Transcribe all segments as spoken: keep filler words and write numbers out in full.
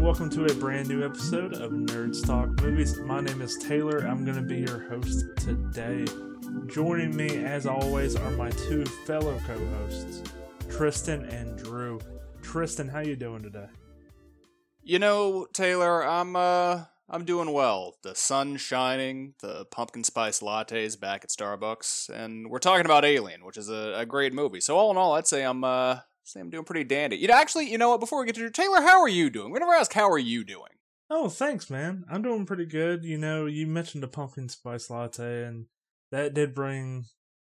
welcome to a brand new episode of Nerds Talk Movies. My name is Taylor. I'm going to be your host today. Joining me, as always, are my two fellow co-hosts, Tristan and Drew. Tristan, how you doing today? You know, Taylor, I'm uh, I'm doing well. The sun's shining, the pumpkin spice lattes back at Starbucks, and we're talking about Alien, which is a, a great movie. So all in all, I'd say I'm uh, say I'm doing pretty dandy. You know, actually, you know what? Before we get to Taylor, how are you doing? We never ask how are you doing. Oh, thanks, man. I'm doing pretty good. You know, you mentioned the pumpkin spice latte, and that did bring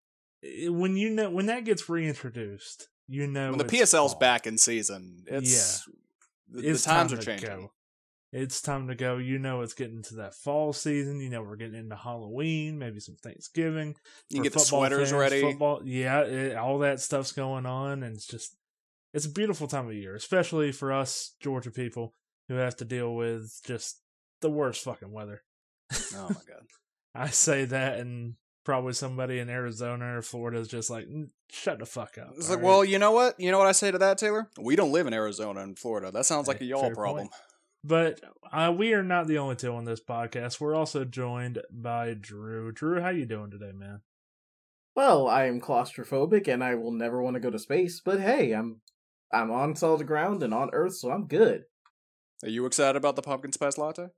when you know when that gets reintroduced. You know, when the P S L's fall. Back in season, it's yeah. the, it's the times time are changing. Go. It's time to go. You know, it's getting to that fall season. You know, we're getting into Halloween, maybe some Thanksgiving. You can get the sweaters fans, ready. Football, yeah, it, all that stuff's going on, and it's just it's a beautiful time of year, especially for us Georgia people who have to deal with just the worst fucking weather. Oh my god! I say that, and probably somebody in Arizona or Florida is just like, shut the fuck up. It's like, right? well, you know what? You know what I say to that, Taylor? We don't live in Arizona and Florida. That sounds like a y'all Fair problem. Point. But uh, we are not the only two on this podcast. We're also joined by Drew. Drew, how you doing today, man? Well, I am claustrophobic and I will never want to go to space, but hey, I'm I'm on solid ground and on Earth, so I'm good. Are you excited about the pumpkin spice latte?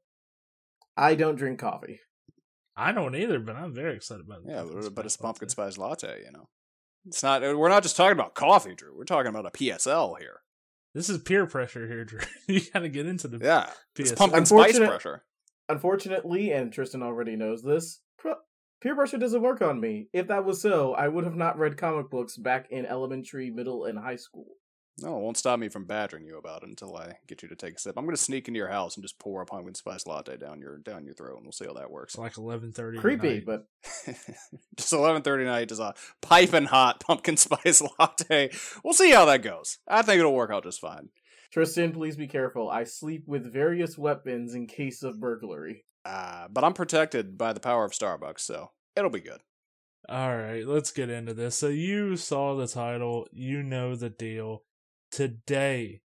I don't drink coffee. I don't either, but I'm very excited about it. Yeah, but it's pumpkin spice latte, you know. It's not. We're not just talking about coffee, Drew. We're talking about a P S L here. This is peer pressure here, Drew. You gotta get into the yeah. P S L. It's pumpkin spice pressure. Unfortunately, and Tristan already knows this, peer pressure doesn't work on me. If that was so, I would have not read comic books back in elementary, middle, and high school. No, it won't stop me from badgering you about it until I get you to take a sip. I'm going to sneak into your house and just pour a pumpkin spice latte down your down your throat, and we'll see how that works. It's like eleven thirty. Creepy, but just eleven thirty night, just a piping hot pumpkin spice latte. We'll see how that goes. I think it'll work out just fine. Tristan, please be careful. I sleep with various weapons in case of burglary. Uh, but I'm protected by the power of Starbucks, so it'll be good. All right, let's get into this. So you saw the title, you know the deal. Today,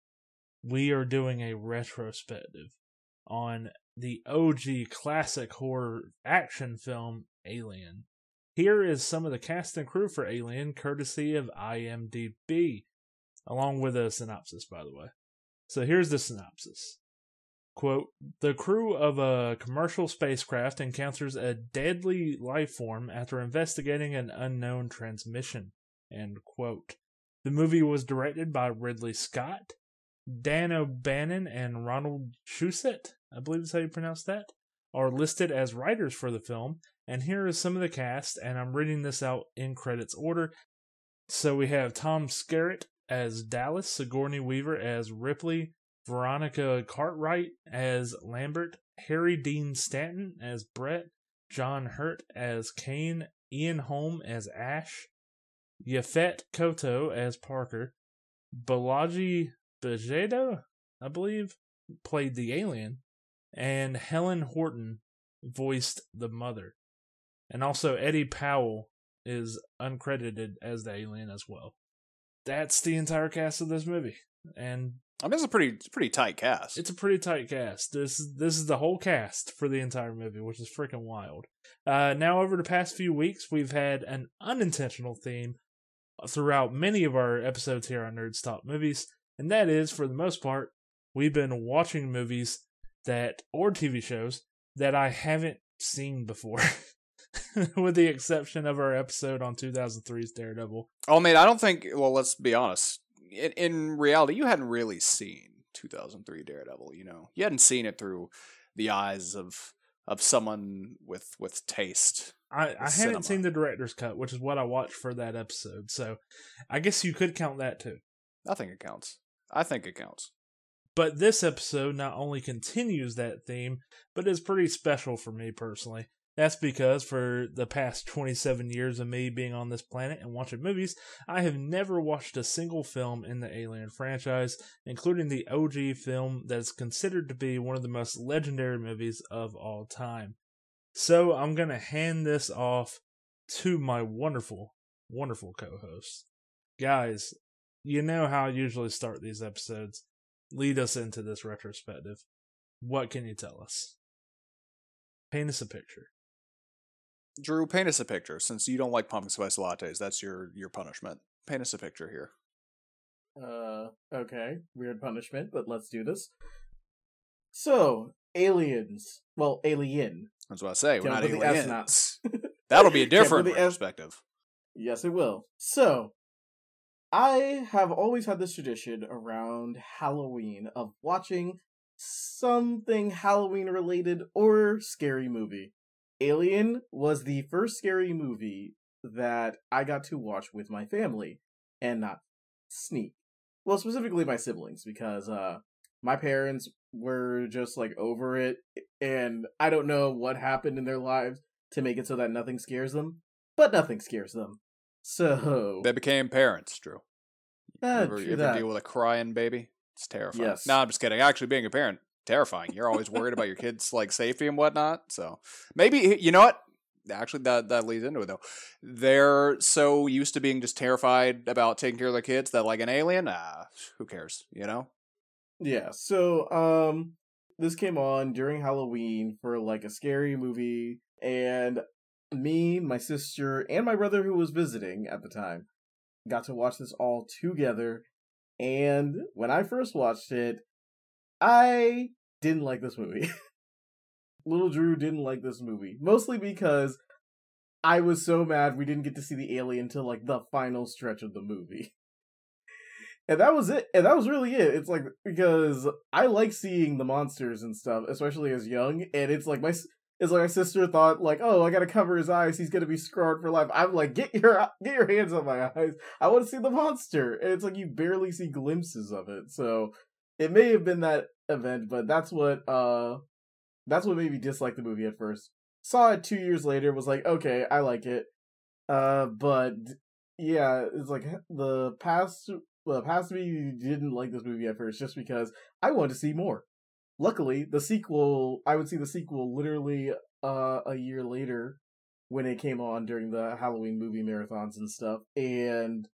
we are doing a retrospective on the O G classic horror action film, Alien. Here is some of the cast and crew for Alien, courtesy of IMDb, along with a synopsis, by the way. So here's the synopsis. Quote, the crew of a commercial spacecraft encounters a deadly life form after investigating an unknown transmission. End quote. The movie was directed by Ridley Scott, Dan O'Bannon, and Ronald Shusett, I believe is how you pronounce that, are listed as writers for the film. And here is some of the cast, and I'm reading this out in credits order. So we have Tom Skerritt as Dallas, Sigourney Weaver as Ripley, Veronica Cartwright as Lambert, Harry Dean Stanton as Brett, John Hurt as Kane, Ian Holm as Ash, Yaphet Kotto as Parker, Balaji Bejedo, I believe, played the alien, and Helen Horton voiced the mother. And also Eddie Powell is uncredited as the alien as well. That's the entire cast of this movie. And I mean, it's a pretty, it's a pretty tight cast. It's a pretty tight cast. This is this is the whole cast for the entire movie, which is freaking wild. Uh, now, over the past few weeks, we've had an unintentional theme throughout many of our episodes here on Nerds Talk Movies, and that is, for the most part, we've been watching movies that, or T V shows, that I haven't seen before. With the exception of our episode on two thousand three's Daredevil. Oh, man, I don't think, well, let's be honest. In, in reality, you hadn't really seen two thousand three Daredevil, you know. You hadn't seen it through the eyes of of someone with, with taste. I, I hadn't seen the director's cut, which is what I watched for that episode, so I guess you could count that too. I think it counts. I think it counts. But this episode not only continues that theme, but is pretty special for me personally. That's because for the past twenty-seven years of me being on this planet and watching movies, I have never watched a single film in the Alien franchise, including the O G film that is considered to be one of the most legendary movies of all time. So I'm going to hand this off to my wonderful, wonderful co-host. Guys, you know how I usually start these episodes. lead us into this retrospective. What can you tell us? Paint us a picture. Drew, paint us a picture. Since you don't like pumpkin spice lattes, that's your your punishment. Paint us a picture here. Uh, okay. Weird punishment, but let's do this. So, aliens. Well, alien. That's what I say. We're Can't not put the S aliens. now. That'll be a Can't put different the S- retrospective. Yes, it will. So, I have always had this tradition around Halloween of watching something Halloween related or scary movie. Alien was the first scary movie that I got to watch with my family and not sneak. Well, specifically my siblings, because uh my parents were just like over it, and I don't know what happened in their lives to make it so that nothing scares them, but nothing scares them. So They became parents, Drew. uh, You ever, true you ever that. deal with a crying baby? It's terrifying. Yes. No, I'm just kidding. Actually, being a parent, terrifying. You're always worried about your kids' like safety and whatnot. So maybe you know what? Actually, that that leads into it though. They're so used to being just terrified about taking care of their kids that like an alien, ah, who cares? You know? Yeah, so um this came on during Halloween for like a scary movie, and me, my sister, and my brother who was visiting at the time got to watch this all together. And when I first watched it, I didn't like this movie. Little Drew didn't like this movie, mostly because I was so mad we didn't get to see the alien till like the final stretch of the movie. And that was it. And that was really it. It's like, because I like seeing the monsters and stuff, especially as young. And it's like my, it's like my sister thought like, oh, I gotta cover his eyes. He's gonna be scarred for life. I'm like, get your, get your hands on my eyes. I want to see the monster. And it's like, you barely see glimpses of it. So it may have been that event, but that's what, uh, that's what made me dislike the movie at first. Saw it two years later, was like, okay, I like it. Uh, but yeah, it's like the past, the past me didn't like this movie at first just because I wanted to see more. Luckily, the sequel, I would see the sequel literally uh, a year later when it came on during the Halloween movie marathons and stuff, and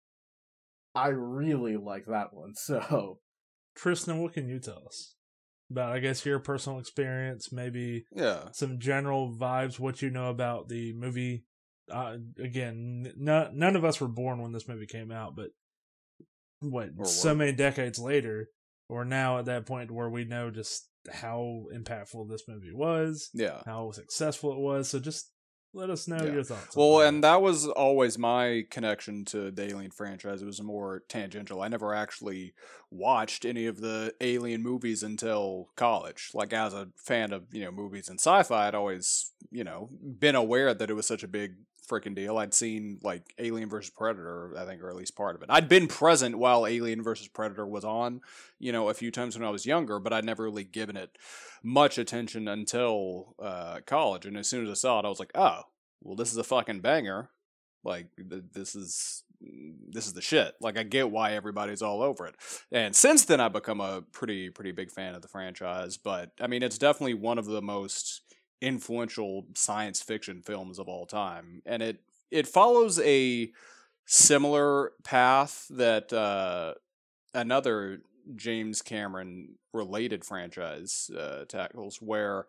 I really liked that one, so. Tristan, what can you tell us about, I guess, your personal experience, maybe Yeah. some general vibes, what you know about the movie? Uh, again, n- none of us were born when this movie came out, but what, Or so were. many decades later, we're now at that point where we know just how impactful this movie was, Yeah. how successful it was. So just let us know Yeah. your thoughts. Well, on and that was always my connection to the Alien franchise. It was more tangential. I never actually watched any of the Alien movies until college. Like, as a fan of, you know, movies and sci-fi, I'd always, you know, been aware that it was such a big freaking deal. I'd seen, like, Alien versus Predator, I think, or at least part of it. I'd been present while Alien versus Predator was on, you know, a few times when I was younger, but I'd never really given it much attention until uh, college. And as soon as I saw it, I was like, oh, well, this is a fucking banger. Like, th- this is this is the shit. Like, I get why everybody's all over it. And since then, I've become a pretty pretty big fan of the franchise. But I mean, it's definitely one of the most influential science fiction films of all time, and it it follows a similar path that uh, another James Cameron related franchise uh, tackles, where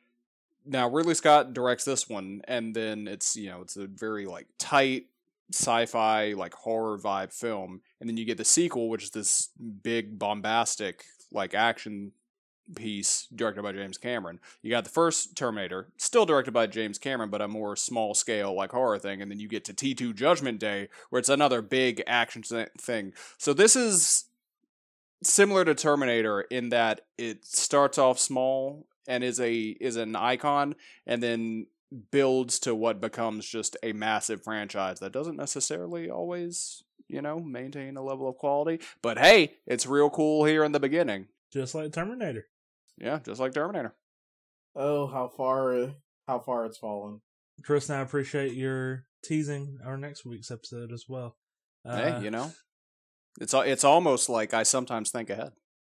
now Ridley Scott directs this one, and then it's, you know, it's a very like tight sci-fi like horror vibe film, and then you get the sequel, which is this big bombastic like action piece directed by James Cameron. You got the first Terminator, still directed by James Cameron, but a more small scale like horror thing, and then you get to T two Judgment Day, where it's another big action thing. So this is similar to Terminator in that it starts off small and is a is an icon, and then builds to what becomes just a massive franchise that doesn't necessarily always, you know, maintain a level of quality. But hey, it's real cool here in the beginning. Just like Terminator. Yeah, just like Terminator. Oh, how far, how far it's fallen. Tristan, I appreciate your teasing our next week's episode as well. Uh, Hey, you know, it's it's almost like I sometimes think ahead.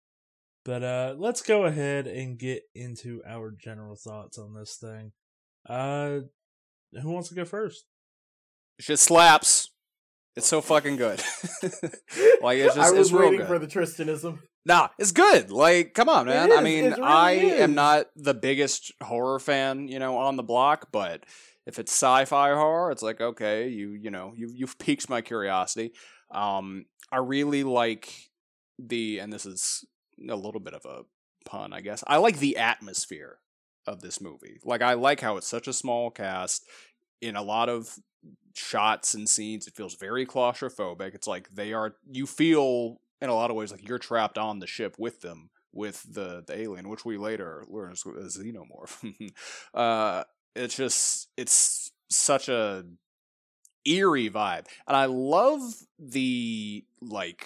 But uh, let's go ahead and get into our general thoughts on this thing. Uh, who wants to go first? Shit slaps. It's so fucking good. Like it's just I was it's real waiting good. for the Tristanism. Nah, it's good. Like, come on, man. It I is, mean, it really I is. am not the biggest horror fan, you know, on the block, but if it's sci-fi horror, it's like, okay, you you know, you've you've piqued my curiosity. Um, I really like the, and this is a little bit of a pun, I guess. I like the atmosphere of this movie. Like, I like how it's such a small cast. In a lot of shots and scenes, it feels very claustrophobic. It's like they are, you feel in a lot of ways like you're trapped on the ship with them, with the, the alien, which we later learn is a xenomorph. uh, it's just, it's such a eerie vibe. And I love the, like,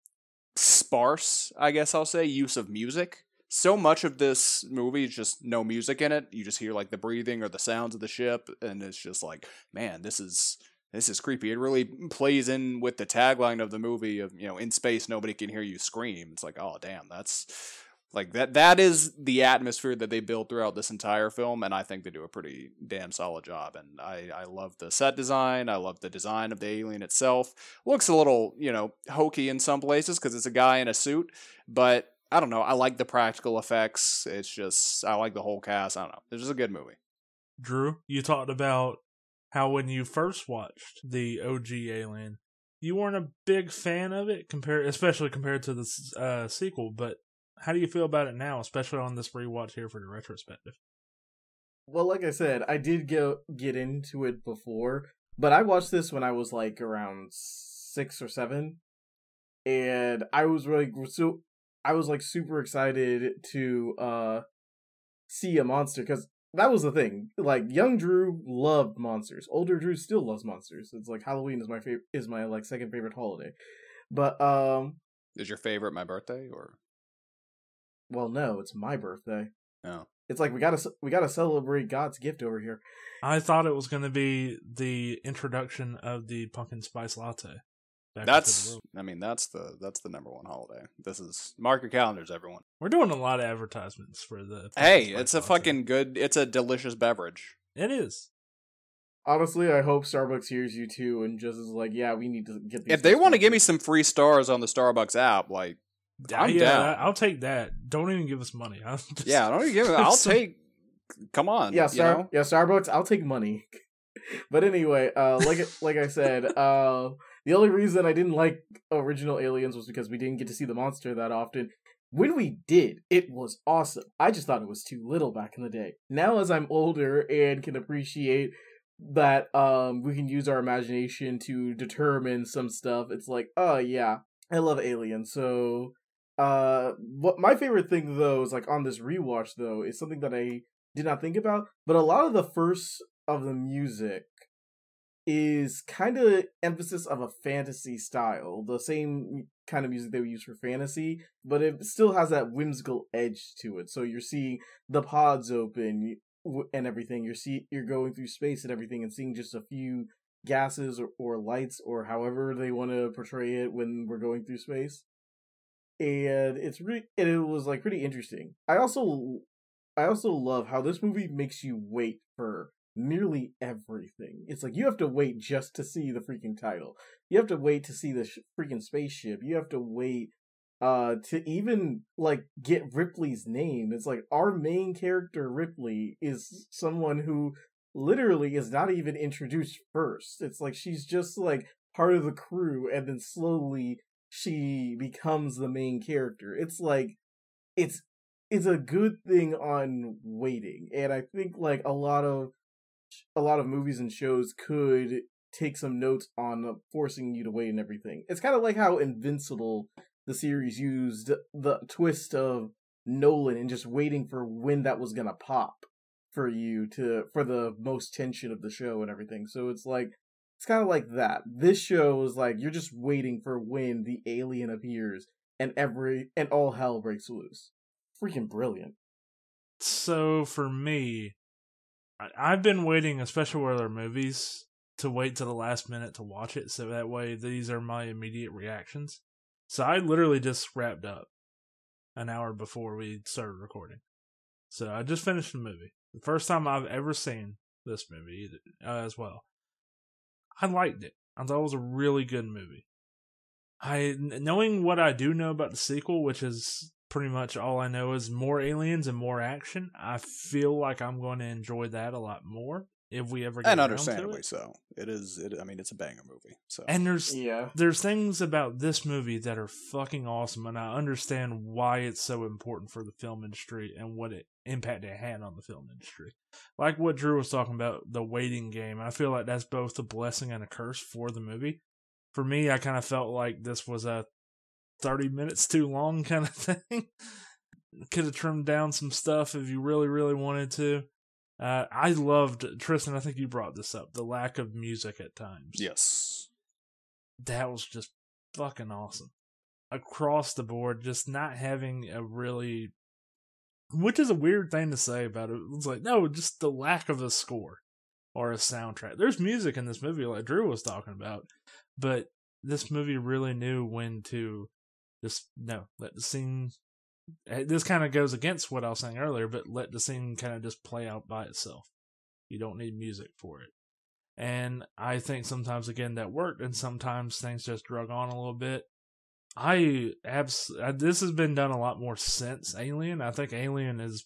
sparse, I guess I'll say, use of music. So much of this movie is just no music in it. You just hear like the breathing or the sounds of the ship, and it's just like, man, this is this is creepy. It really plays in with the tagline of the movie of, you know, in space nobody can hear you scream. It's like, oh damn, that's like that that is the atmosphere that they build throughout this entire film, and I think they do a pretty damn solid job. And I, I love the set design. I love the design of the alien itself. Looks a little, you know, hokey in some places because it's a guy in a suit, but I don't know. I like the practical effects. It's just, I like the whole cast. I don't know. It's just a good movie. Drew, you talked about how when you first watched the O G Alien, you weren't a big fan of it, compared, especially compared to the uh, sequel. But how do you feel about it now, especially on this rewatch here for the retrospective? Well, like I said, I did go get into it before, but I watched this when I was like around six or seven, and I was really so I was like super excited to uh see a monster because that was the thing. Like young Drew loved monsters, older Drew still loves monsters. It's like Halloween is my favorite is my like second favorite holiday, but um, is your favorite my birthday or? Well, no, it's my birthday. No. It's like we gotta we gotta celebrate God's gift over here. I thought it was going to be the introduction of the pumpkin spice latte. That's, I mean, that's the that's the number one holiday. This is, mark your calendars, everyone. We're doing a lot of advertisements for the. Hey, it's a latte. Fucking good. It's a delicious beverage. It is. Honestly, I hope Starbucks hears you too and just is like, yeah, we need to get these. If they want to give me some free stars on the Starbucks app, like, I'm yeah, down. I'll take that. Don't even give us money. Just, yeah, don't even give it. I'll some... take. Come on. Yeah, Star- you know? yeah, Starbucks. I'll take money. But anyway, uh, like like I said, uh, the only reason I didn't like original Aliens was because we didn't get to see the monster that often. When we did, it was awesome. I just thought it was too little back in the day. Now, as I'm older and can appreciate that um, we can use our imagination to determine some stuff, it's like, oh yeah, I love Aliens. So, uh, what my favorite thing though is like on this rewatch though is something that I did not think about, but a lot of the first of the music is kind of emphasis of a fantasy style, the same kind of music they would use for fantasy, but it still has that whimsical edge to it. So you're seeing the pods open and everything. You're see you're going through space and everything, and seeing just a few gases or, or lights or however they want to portray it when we're going through space. And it's re- and it was like pretty interesting. I also I also love how this movie makes you wait for nearly everything. It's like you have to wait just to see the freaking title. You have to wait to see the sh- freaking spaceship. You have to wait uh to even like get Ripley's name. It's like our main character Ripley is someone who literally is not even introduced first. It's like she's just like part of the crew, and then slowly she becomes the main character. It's like it's it's a good thing on waiting, and I think like a lot of a lot of movies and shows could take some notes on forcing you to wait and everything. It's kind of like how Invincible, the series, used the twist of Nolan and just waiting for when that was gonna pop for you to for the most tension of the show and everything. So it's like it's kind of like that. This show is like you're just waiting for when the alien appears and every and all hell breaks loose. Freaking brilliant. So for me, I've been waiting, especially with other movies, to wait to the last minute to watch it, so that way these are my immediate reactions. So I literally just wrapped up an hour before we started recording. So I just finished the movie. The first time I've ever seen this movie uh, as well. I liked it. I thought it was a really good movie. I knowing what I do know about the sequel, which is pretty much all I know is more aliens and more action, I feel like I'm going to enjoy that a lot more if we ever get And around understandably to it. so. It is. It, I mean, it's a banger movie. So And there's Yeah. there's things about this movie that are fucking awesome, and I understand why it's so important for the film industry and what it impact it had on the film industry. Like what Drew was talking about, the waiting game. I feel like that's both a blessing and a curse for the movie. For me, I kind of felt like this was a thirty minutes too long kind of thing. Could have trimmed down some stuff if you really, really wanted to. Uh, I loved, Tristan, I think you brought this up, the lack of music at times. yes, That was just fucking awesome. Across the board, just not having a really, which is a weird thing to say about it. It's like, no, just the lack of a score or a soundtrack. There's music in this movie like Drew was talking about, but this movie really knew when to just, no, let the scene, this kind of goes against what I was saying earlier, but let the scene kind of just play out by itself. You don't need music for it. And I think sometimes, again, that worked, and sometimes things just drug on a little bit. I abs- this has been done a lot more since Alien. I think Alien is,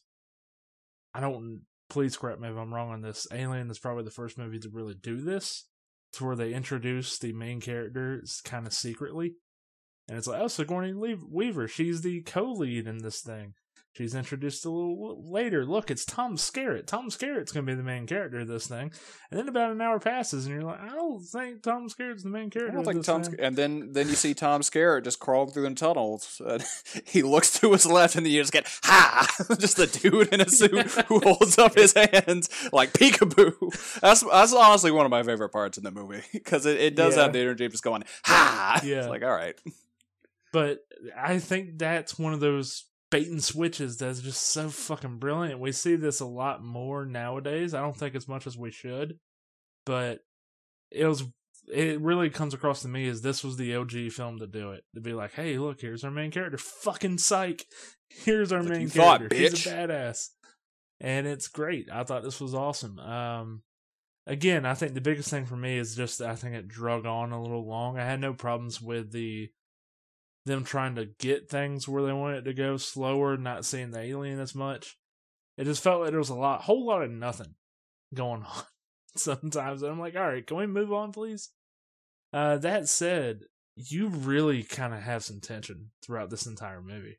I don't, please correct me if I'm wrong on this, Alien is probably the first movie to really do this, to where they introduce the main characters kind of secretly. And it's like, oh, Sigourney Weaver, she's the co-lead in this thing. She's introduced a little later. Look, it's Tom Skerritt. Tom Skerritt's going to be the main character of this thing. And then about an hour passes, and you're like, I don't think Tom Skerritt's the main I character don't of think this Tom. thing. Sc- and then then you see Tom Skerritt just crawling through the tunnels. And he looks to his left, and then you just get ha, just the dude in a suit Yeah. who holds up his hands like peekaboo. That's that's honestly one of my favorite parts in the movie because it, it does Yeah. have the energy of just going ha. Yeah. It's like all right. But I think that's one of those bait and switches that's just so fucking brilliant. We see this a lot more nowadays. I don't think as much as we should, but it was. It really comes across to me as this was the O G film to do it. To be like, hey, look, here's our main character. Fucking psych. Here's our Like, main you thought, character. He's bitch. a badass. And it's great. I thought this was awesome. Um, again, I think the biggest thing for me is just I think it drug on a little long. I had no problems with the them trying to get things where they wanted it to go slower, not seeing the alien as much. It just felt like there was a lot, whole lot of nothing going on sometimes. And I'm like, all right, can we move on, please? Uh, that said, you really kind of have some tension throughout this entire movie.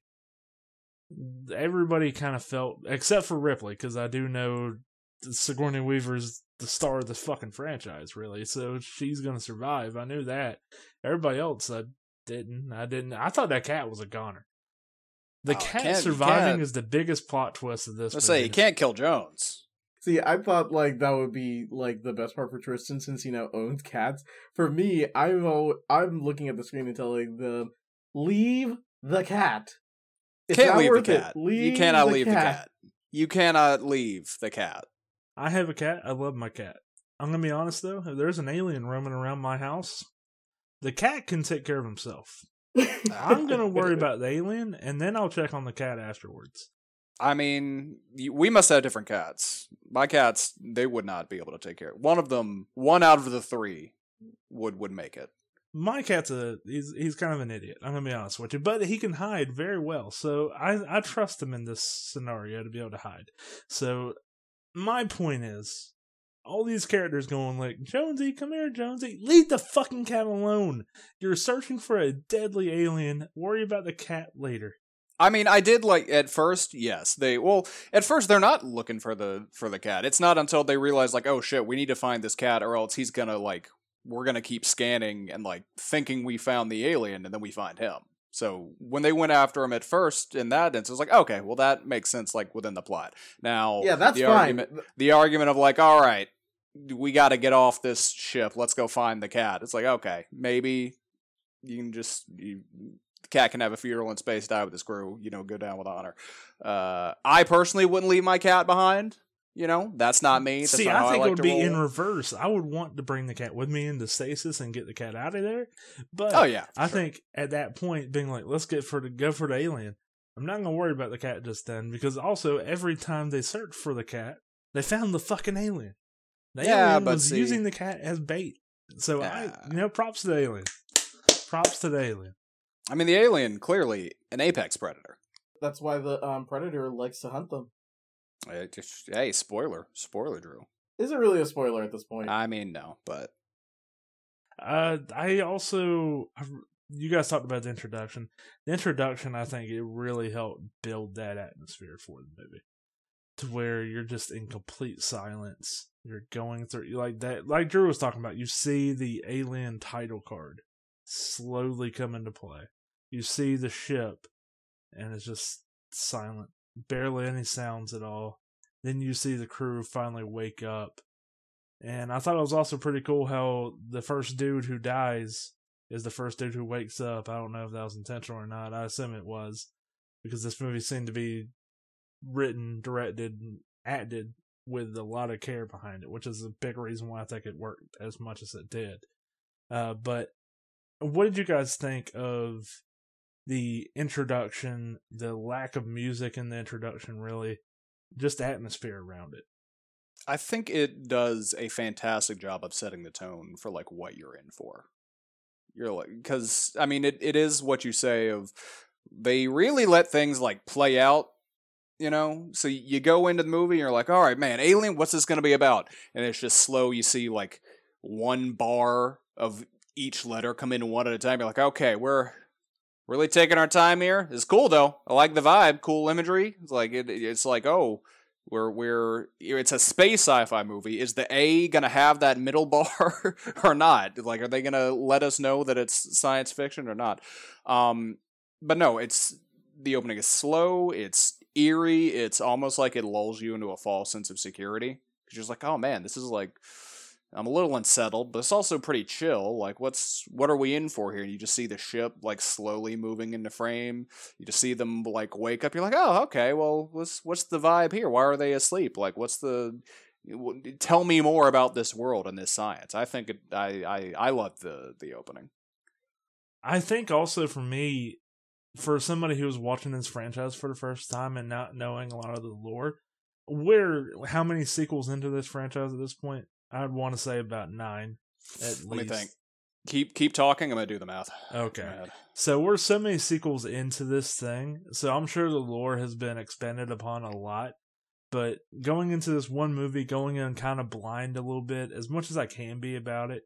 Everybody kind of felt, except for Ripley, because I do know Sigourney Weaver's the star of the fucking franchise, really. So she's going to survive. I knew that. Everybody else, I didn't. I didn't. I thought that cat was a goner. The Oh, cat can't- you surviving can't- is the biggest plot twist of this Let's movie. say you can't kill Jones. See, I thought like that would be like the best part for Tristan since he now owns cats. For me, I'm al- I'm looking at the screen and telling them, leave the cat. It's Can't not leave the worth it. cat. Leave You cannot the leave the cat. cat. You cannot leave the cat. I have a cat. I love my cat. I'm going to be honest, though. If there's an alien roaming around my house, the cat can take care of himself. I'm going to worry about the alien, and then I'll check on the cat afterwards. I mean, you- we must have different cats. My cats, they would not be able to take care. One of them, one out of the three, would would make it. My cat's a he's he's kind of an idiot. I'm gonna be honest with you, but he can hide very well. So I I trust him in this scenario to be able to hide. So my point is, all these characters going like, Jonesy, come here, Jonesy, leave the fucking cat alone. You're searching for a deadly alien. Worry about the cat later. I mean, I did like at first. Yes, they well at first they're not looking for the for the cat. It's not until they realize like, oh shit, we need to find this cat, or else he's gonna like we're gonna keep scanning and like thinking we found the alien, and then we find him. So when they went after him at first in that instance, it was like, okay, well that makes sense like within the plot. Now, Yeah, that's the fine. argument the argument of like, all right, we got to get off this ship. Let's go find the cat. It's like, okay, maybe you can just you, the cat can have a funeral in space, die with his crew. You know, go down with honor. Uh, I personally wouldn't leave my cat behind. You know, that's not me. That's See, not I how think I like it would to be roll. in reverse. I would want to bring the cat with me into stasis and get the cat out of there. But Oh yeah, I sure. think at that point, being like, let's get for the go for the alien. I'm not gonna worry about the cat just then, because also every time they searched for the cat, they found the fucking alien. The Yeah, alien but was see- using the cat as bait. So Yeah. I, you know, props to the alien. Props to the alien. I mean, the alien, clearly an apex predator. That's why the um, predator likes to hunt them. Uh, just, hey, spoiler. Spoiler, Drew. Is it really a spoiler at this point? I mean, no, but... Uh, I also, you guys talked about the introduction. The introduction, I think, it really helped build that atmosphere for the movie, to where you're just in complete silence. You're going through like that, like Drew was talking about. You see the alien title card slowly come into play. You see the ship, and it's just silent, barely any sounds at all. Then you see the crew finally wake up. And I thought it was also pretty cool how the first dude who dies is the first dude who wakes up. I don't know if that was intentional or not. I assume it was, because this movie seemed to be written, directed, and acted with a lot of care behind it, which is a big reason why I think it worked as much as it did. Uh, but what did you guys think of the introduction, the lack of music in the introduction, really, just atmosphere around it? I think it does a fantastic job of setting the tone for like what you're in for. You're like, because I mean, it, it is what you say of they really let things like play out, you know. So you go into the movie, and you're like, all right, man, Alien, what's this gonna be about? And it's just slow. You see like one bar of each letter come in one at a time. You're like, okay, we're really taking our time here. It's cool though. I like the vibe. Cool imagery. It's like it, it's like oh. We're, we're, it's a space sci-fi movie. Is the A gonna have that middle bar or not? Like, are they gonna let us know that it's science fiction or not? Um, but no, it's, the opening is slow, it's eerie, it's almost like it lulls you into a false sense of security. Cause you're just like, oh man, this is like, I'm a little unsettled, but it's also pretty chill. Like, what's what are we in for here? And you just see the ship like slowly moving into frame. You just see them like wake up. You're like, oh, okay. Well, what's what's the vibe here? Why are they asleep? Like, what's the? Tell me more about this world and this science. I think it, I I I love the the opening. I think also for me, for somebody who was watching this franchise for the first time and not knowing a lot of the lore, we're how many sequels into this franchise at this point? I'd want to say about nine, at least. Let me think. Keep keep talking. I'm gonna do the math. Okay. So we're so many sequels into this thing, so I'm sure the lore has been expanded upon a lot. But going into this one movie, going in kind of blind a little bit, as much as I can be about it,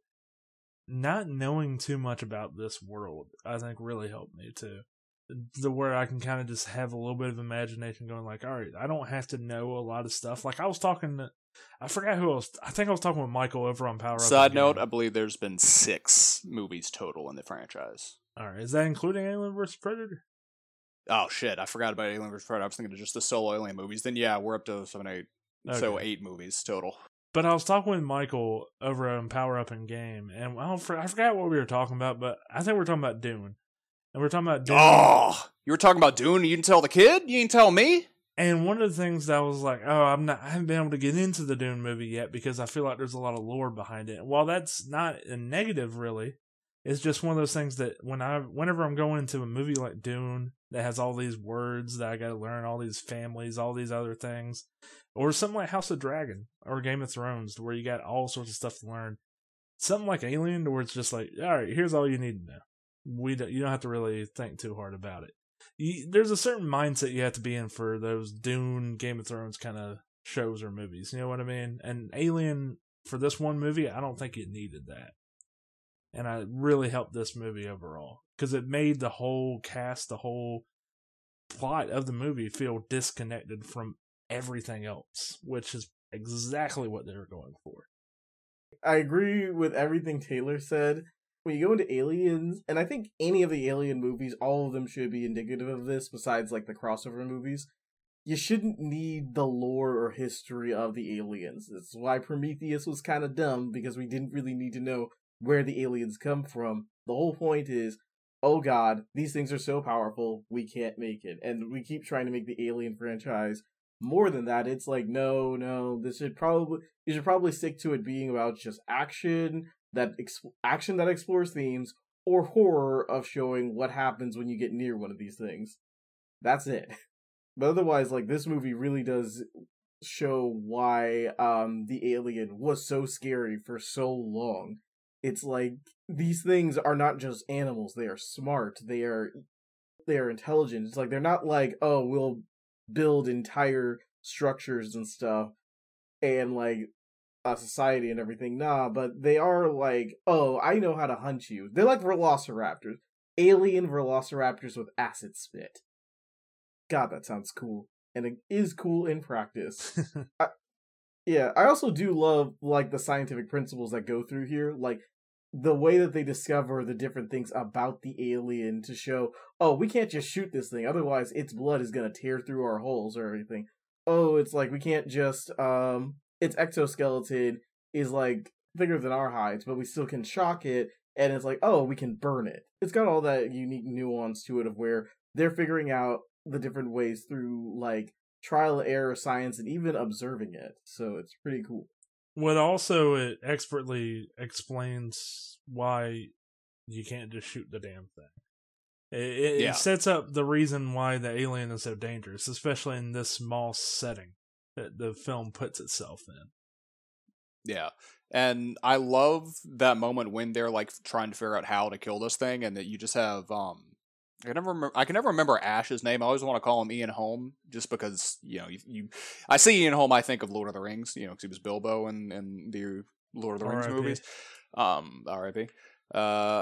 not knowing too much about this world, I think really helped me too. The where I can kind of just have a little bit of imagination going like, all right, I don't have to know a lot of stuff. Like I was talking to, I forgot who else. I think I was talking with Michael over on Power Up. Side note, I believe there's been six movies total in the franchise. All right, is that including Alien versus Predator? Oh shit, I forgot about Alien versus Predator. I was thinking of just the solo Alien movies. Then yeah, we're up to seven, eight. Okay. So eight movies total. But I was talking with Michael over on Power Up and Game, and I, don't, I forgot what we were talking about, but I think we were talking about Dune. And we're talking about Dune. Oh, you were talking about Dune? You didn't tell the kid? You didn't tell me? And one of the things that I was like, oh, I'm not, I haven't been able to get into the Dune movie yet because I feel like there's a lot of lore behind it. And while that's not a negative, really, it's just one of those things that when I, whenever I'm going into a movie like Dune that has all these words that I got to learn, all these families, all these other things, or something like House of Dragon or Game of Thrones, where you got all sorts of stuff to learn. Something like Alien, where it's just like, all right, here's all you need to know. We don't, you don't have to really think too hard about it. You, there's a certain mindset you have to be in for those Dune, Game of Thrones kind of shows or movies. You know what I mean? And Alien, for this one movie, I don't think it needed that. And I really helped this movie overall because it made the whole cast, the whole plot of the movie feel disconnected from everything else, which is exactly what they were going for. I agree with everything Taylor said. When you go into Aliens, and I think any of the Alien movies, all of them should be indicative of this, besides like the crossover movies, you shouldn't need the lore or history of the aliens. That's why Prometheus was kind of dumb, because we didn't really need to know where the aliens come from. The whole point is, oh god, these things are so powerful, we can't make it. And we keep trying to make the Alien franchise more than that. It's like, no, no, this should probably, you should probably stick to it being about just action, that ex- action that explores themes, or horror of showing what happens when you get near one of these things. That's it. But otherwise, like, this movie really does show why um the alien was so scary for so long. It's like these things are not just animals, they are smart, they are they are intelligent. It's like they're not like, oh, we'll build entire structures and stuff and like a society and everything. Nah, but they are like, oh, I know how to hunt you. They're like velociraptors. Alien velociraptors with acid spit. God, that sounds cool. And it is cool in practice. I, yeah, I also do love like the scientific principles that go through here. Like the way that they discover the different things about the alien to show, oh, we can't just shoot this thing, otherwise its blood is gonna tear through our holes or anything. Oh, it's like we can't just um its exoskeleton is like bigger than our hides, but we still can shock it, and it's like, oh, we can burn it. It's got all that unique nuance to it of where they're figuring out the different ways through like trial and error science and even observing it. So it's pretty cool. What also it expertly explains why you can't just shoot the damn thing. It, it, Yeah. it sets up the reason why the alien is so dangerous, especially in this small setting that the film puts itself in. Yeah. And I love that moment when they're like trying to figure out how to kill this thing, and that you just have um I can never remember I can never remember Ash's name. I always want to call him Ian Holm just because, you know, you, you I see Ian Holm, I think of Lord of the Rings, you know, because he was Bilbo in, in the Lord of the Rings R I P movies. Um R I P Uh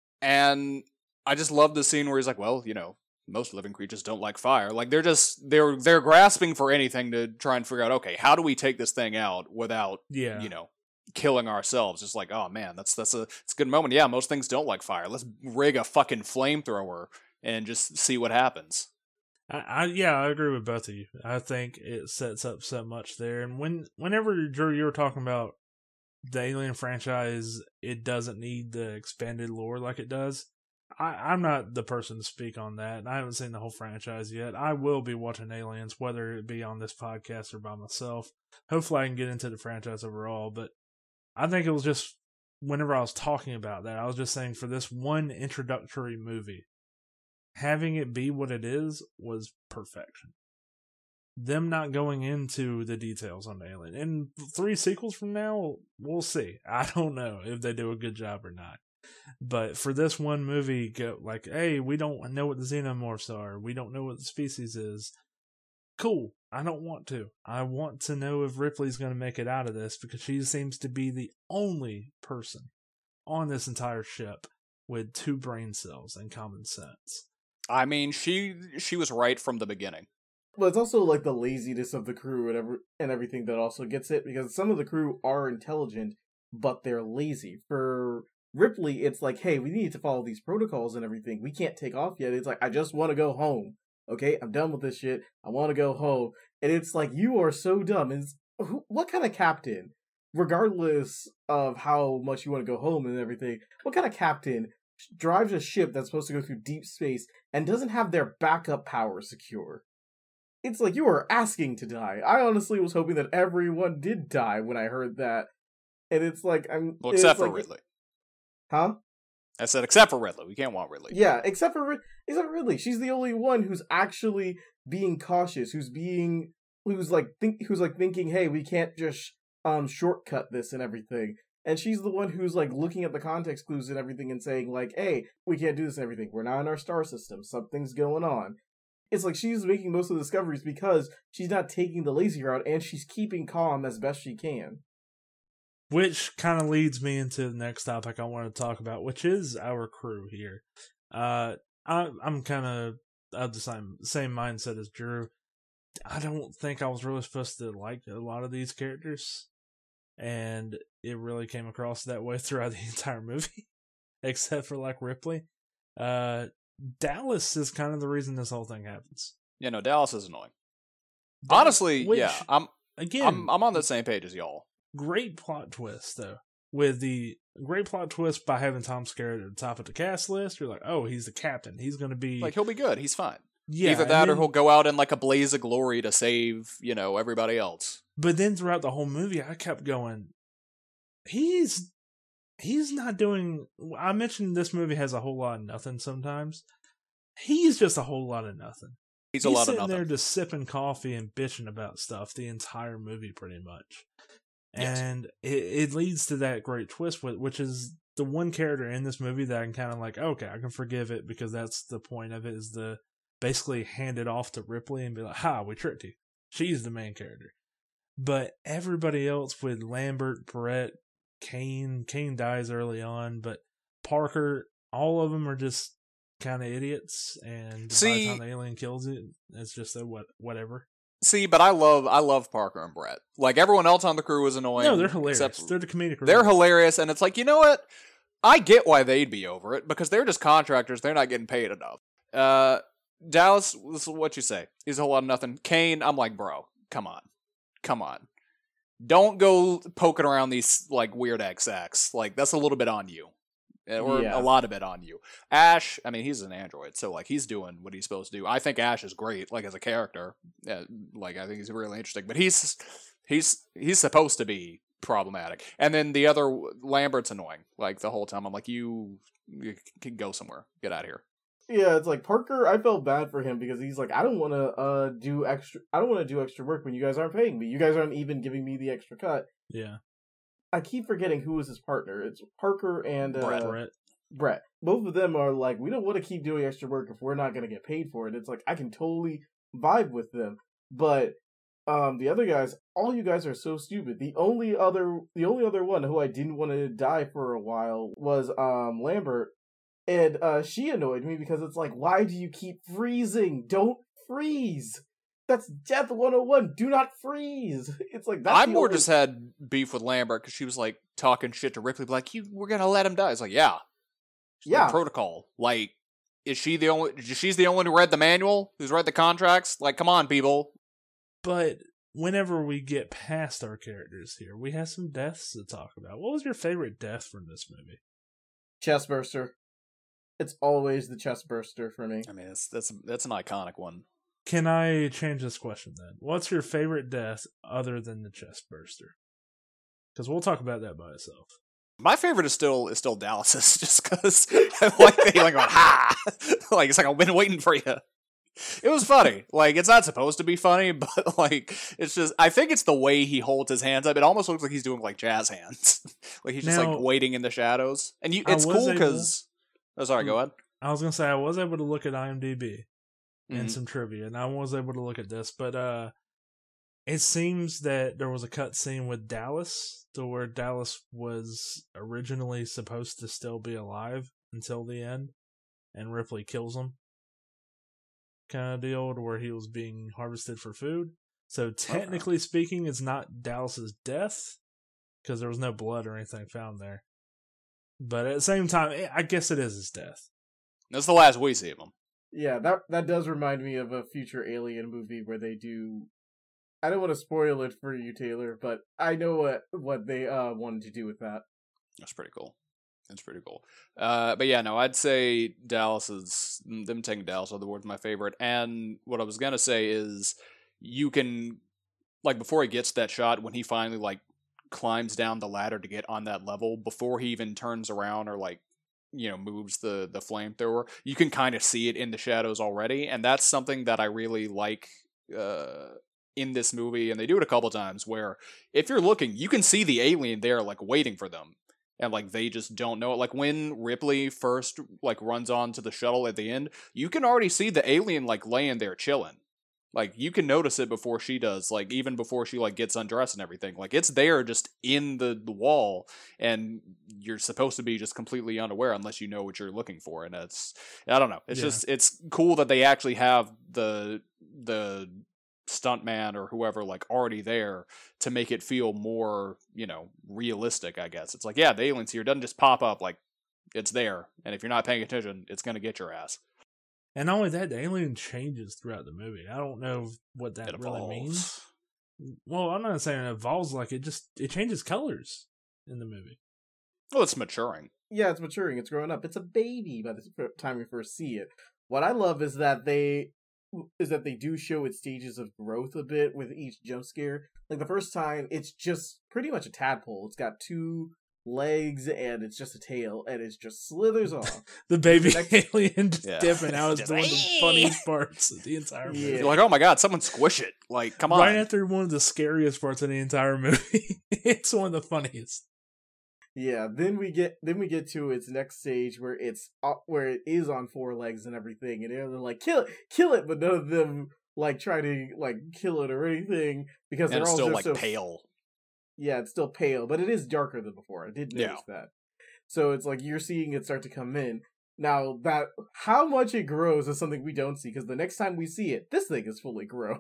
and I just love the scene where he's like, well, you know, most living creatures don't like fire. Like they're just they're they're grasping for anything to try and figure out, okay, how do we take this thing out without, Yeah. you know, killing ourselves? Just like, oh man, that's that's a it's a good moment. Yeah, most things don't like fire. Let's rig a fucking flamethrower and just see what happens. I, I yeah, I agree with both of you. I think it sets up so much there. And when whenever Drew, you were talking about the Alien franchise, it doesn't need the expanded lore like it does. I, I'm not the person to speak on that. I haven't seen the whole franchise yet. I will be watching Aliens, whether it be on this podcast or by myself. Hopefully I can get into the franchise overall, but I think it was just, whenever I was talking about that, I was just saying for this one introductory movie, having it be what it is was perfection. Them not going into the details on the Alien. And three sequels from now, we'll see. I don't know if they do a good job or not. But for this one movie, go like, hey, we don't know what the xenomorphs are. We don't know what the species is. Cool. I don't want to. I want to know if Ripley's going to make it out of this, because she seems to be the only person on this entire ship with two brain cells and common sense. I mean, she she was right from the beginning. But it's also like the laziness of the crew and, every, and everything that also gets it, because some of the crew are intelligent, but they're lazy. For Ripley, it's like, hey, we need to follow these protocols and everything. We can't take off yet. It's like, I just want to go home. Okay, I'm done with this shit. I want to go home. And it's like, you are so dumb. And it's, who, what kind of captain, regardless of how much you want to go home and everything, what kind of captain drives a ship that's supposed to go through deep space and doesn't have their backup power secure? It's like, you are asking to die. I honestly was hoping that everyone did die when I heard that. And it's like, I'm... Well, except for like, Ridley. Huh? I said, except for Ridley. We can't want Ridley. Yeah, except for except for Ridley. She's the only one who's actually being cautious, who's being who's like think who's like thinking, hey, we can't just um shortcut this and everything. And she's the one who's like looking at the context clues and everything and saying like, hey, we can't do this and everything. We're not in our star system. Something's going on. It's like she's making most of the discoveries because she's not taking the lazy route, and she's keeping calm as best she can. Which kind of leads me into the next topic I want to talk about, which is our crew here. Uh, I, I'm kind of of the same same mindset as Drew. I don't think I was really supposed to like a lot of these characters, and it really came across that way throughout the entire movie, except for like Ripley. Uh, Dallas is kind of the reason this whole thing happens. Yeah, no, Dallas is annoying. Honestly, Which, yeah, I'm again, I'm I'm on the same page as y'all. Great plot twist, though. With the great plot twist by having Tom Skerritt at the top of the cast list, you're like, oh, he's the captain. He's going to be... Like, he'll be good. He's fine. Yeah, Either that then, or he'll go out in, like, a blaze of glory to save, you know, everybody else. But then throughout the whole movie, I kept going, he's... He's not doing... I mentioned this movie has a whole lot of nothing sometimes. He's just a whole lot of nothing. He's, He's a lot of sitting nothing. there just sipping coffee and bitching about stuff the entire movie, pretty much. Yes. And it, it leads to that great twist, which is the one character in this movie that I can kind of like, okay, I can forgive it because that's the point of it, is to basically hand it off to Ripley and be like, ha, we tricked you. She's the main character. But everybody else with Lambert, Brett, Kane, Kane dies early on, but Parker, all of them are just kind of idiots, and See, by the time the alien kills it, it's just a what whatever. See, but I love I love Parker and Brett. Like, everyone else on the crew is annoying. No, they're hilarious. Except They're the comedic relief. they're hilarious, and it's like, you know what? I get why they'd be over it, because they're just contractors. They're not getting paid enough. Uh, Dallas, this is what you say. He's a whole lot of nothing. Kane, I'm like, bro, come on. Come on. Don't go poking around these, like, weird egg sacks. Like, that's a little bit on you. Or Yeah. a lot of it on you. Ash, I mean, he's an android, so, like, he's doing what he's supposed to do. I think Ash is great, like, as a character. Uh, like, I think he's really interesting. But he's he's he's supposed to be problematic. And then the other, Lambert's annoying. Like, the whole time, I'm like, you, you can go somewhere. Get out of here. Yeah, it's like Parker, I felt bad for him because he's like, I don't want to uh do extra I don't want to do extra work when you guys aren't paying me. You guys aren't even giving me the extra cut. Yeah. I keep forgetting who is his partner. It's Parker and uh, Brett. Brett. Brett. Both of them are like, we don't want to keep doing extra work if we're not going to get paid for it. It's like, I can totally vibe with them. But um, the other guys, all you guys are so stupid. The only other the only other one who I didn't want to die for a while was um, Lambert. And uh, she annoyed me because it's like, why do you keep freezing? Don't freeze. That's Death one oh one. Do not freeze. It's like, that's I the more only- just had beef with Lambert because she was, like, talking shit to Ripley, like, you, we're gonna let him die. It's like, yeah. It's Yeah. the protocol. Like, is she the only, she's the only one who read the manual? Who's read the contracts? Like, come on, people. But whenever we get past our characters here, we have some deaths to talk about. What was your favorite death from this movie? Chestburster. It's always the chestburster for me. I mean, that's, that's, that's an iconic one. Can I change this question then? What's your favorite death other than the chest burster? Because we'll talk about that by itself. My favorite is still is still Dallas's, just because I like the like going ha, like it's like I've been waiting for you. It was funny. Like, it's not supposed to be funny, but like it's just I think it's the way he holds his hands up. It almost looks like he's doing like jazz hands, like he's just Now, like waiting in the shadows. And you, I it's was cool able- because oh, sorry, go ahead. I was gonna say I was able to look at IMDb and Mhm. some trivia, and I was able to look at this, but uh, it seems that there was a cut scene with Dallas to where Dallas was originally supposed to still be alive until the end, and Ripley kills him. Kind of deal to where he was being harvested for food. So technically speaking, it's not Dallas's death because there was no blood or anything found there. But at the same time, I guess it is his death. That's the last we see of him. Yeah, that that does remind me of a future Alien movie where they do. I don't want to spoil it for you, Taylor, but I know what what they uh wanted to do with that. That's pretty cool. That's pretty cool. Uh, but yeah, no, I'd say Dallas is them taking Dallas on the board is my favorite. And what I was gonna say is you can like before he gets that shot when he finally like climbs down the ladder to get on that level before he even turns around or like you know moves the the flamethrower, you can kind of see it in the shadows already, and that's something that I really like uh, in this movie. And they do it a couple times where if you're looking, you can see the alien there like waiting for them. And, like, they just don't know it. Like, when Ripley first, like, runs onto the shuttle at the end, you can already see the alien, like, laying there chilling. Like, you can notice it before she does. Like, even before she, like, gets undressed and everything. Like, it's there just in the, the wall. And you're supposed to be just completely unaware unless you know what you're looking for. And it's, I don't know. It's Yeah. just, it's cool that they actually have the, the, stuntman or whoever like already there to make it feel more, you know, realistic, I guess. It's like, yeah, the alien's here. It doesn't just pop up, like it's there. And if you're not paying attention, it's gonna get your ass. And not only that, the alien changes throughout the movie. I don't know what that It really evolves. means. Well, I'm not saying it evolves, like it just it changes colors in the movie. Well, it's maturing. Yeah, it's maturing. It's growing up. It's a baby by the time you first see it. What I love is that they is that they do show its stages of growth a bit with each jump scare. Like the first time, it's just pretty much a tadpole. It's got two legs and it's just a tail and it just slithers off. The baby The next- alien just Yeah. dipping out is Just one of the like, funniest parts of the entire movie. Yeah. You're like, oh my god, someone squish it. Like, come on. Right after one of the scariest parts of the entire movie. It's one of the funniest. Yeah, then we get then we get to its next stage where it's uh, where it is on four legs and everything, and they're like kill it, kill it, but none of them like try to like kill it or anything because And they're it's all still just like so pale. Yeah, it's still pale, but it is darker than before. I did notice Yeah. that. So it's like you're seeing it start to come in. Now that how much it grows is something we don't see because the next time we see it, this thing is fully grown.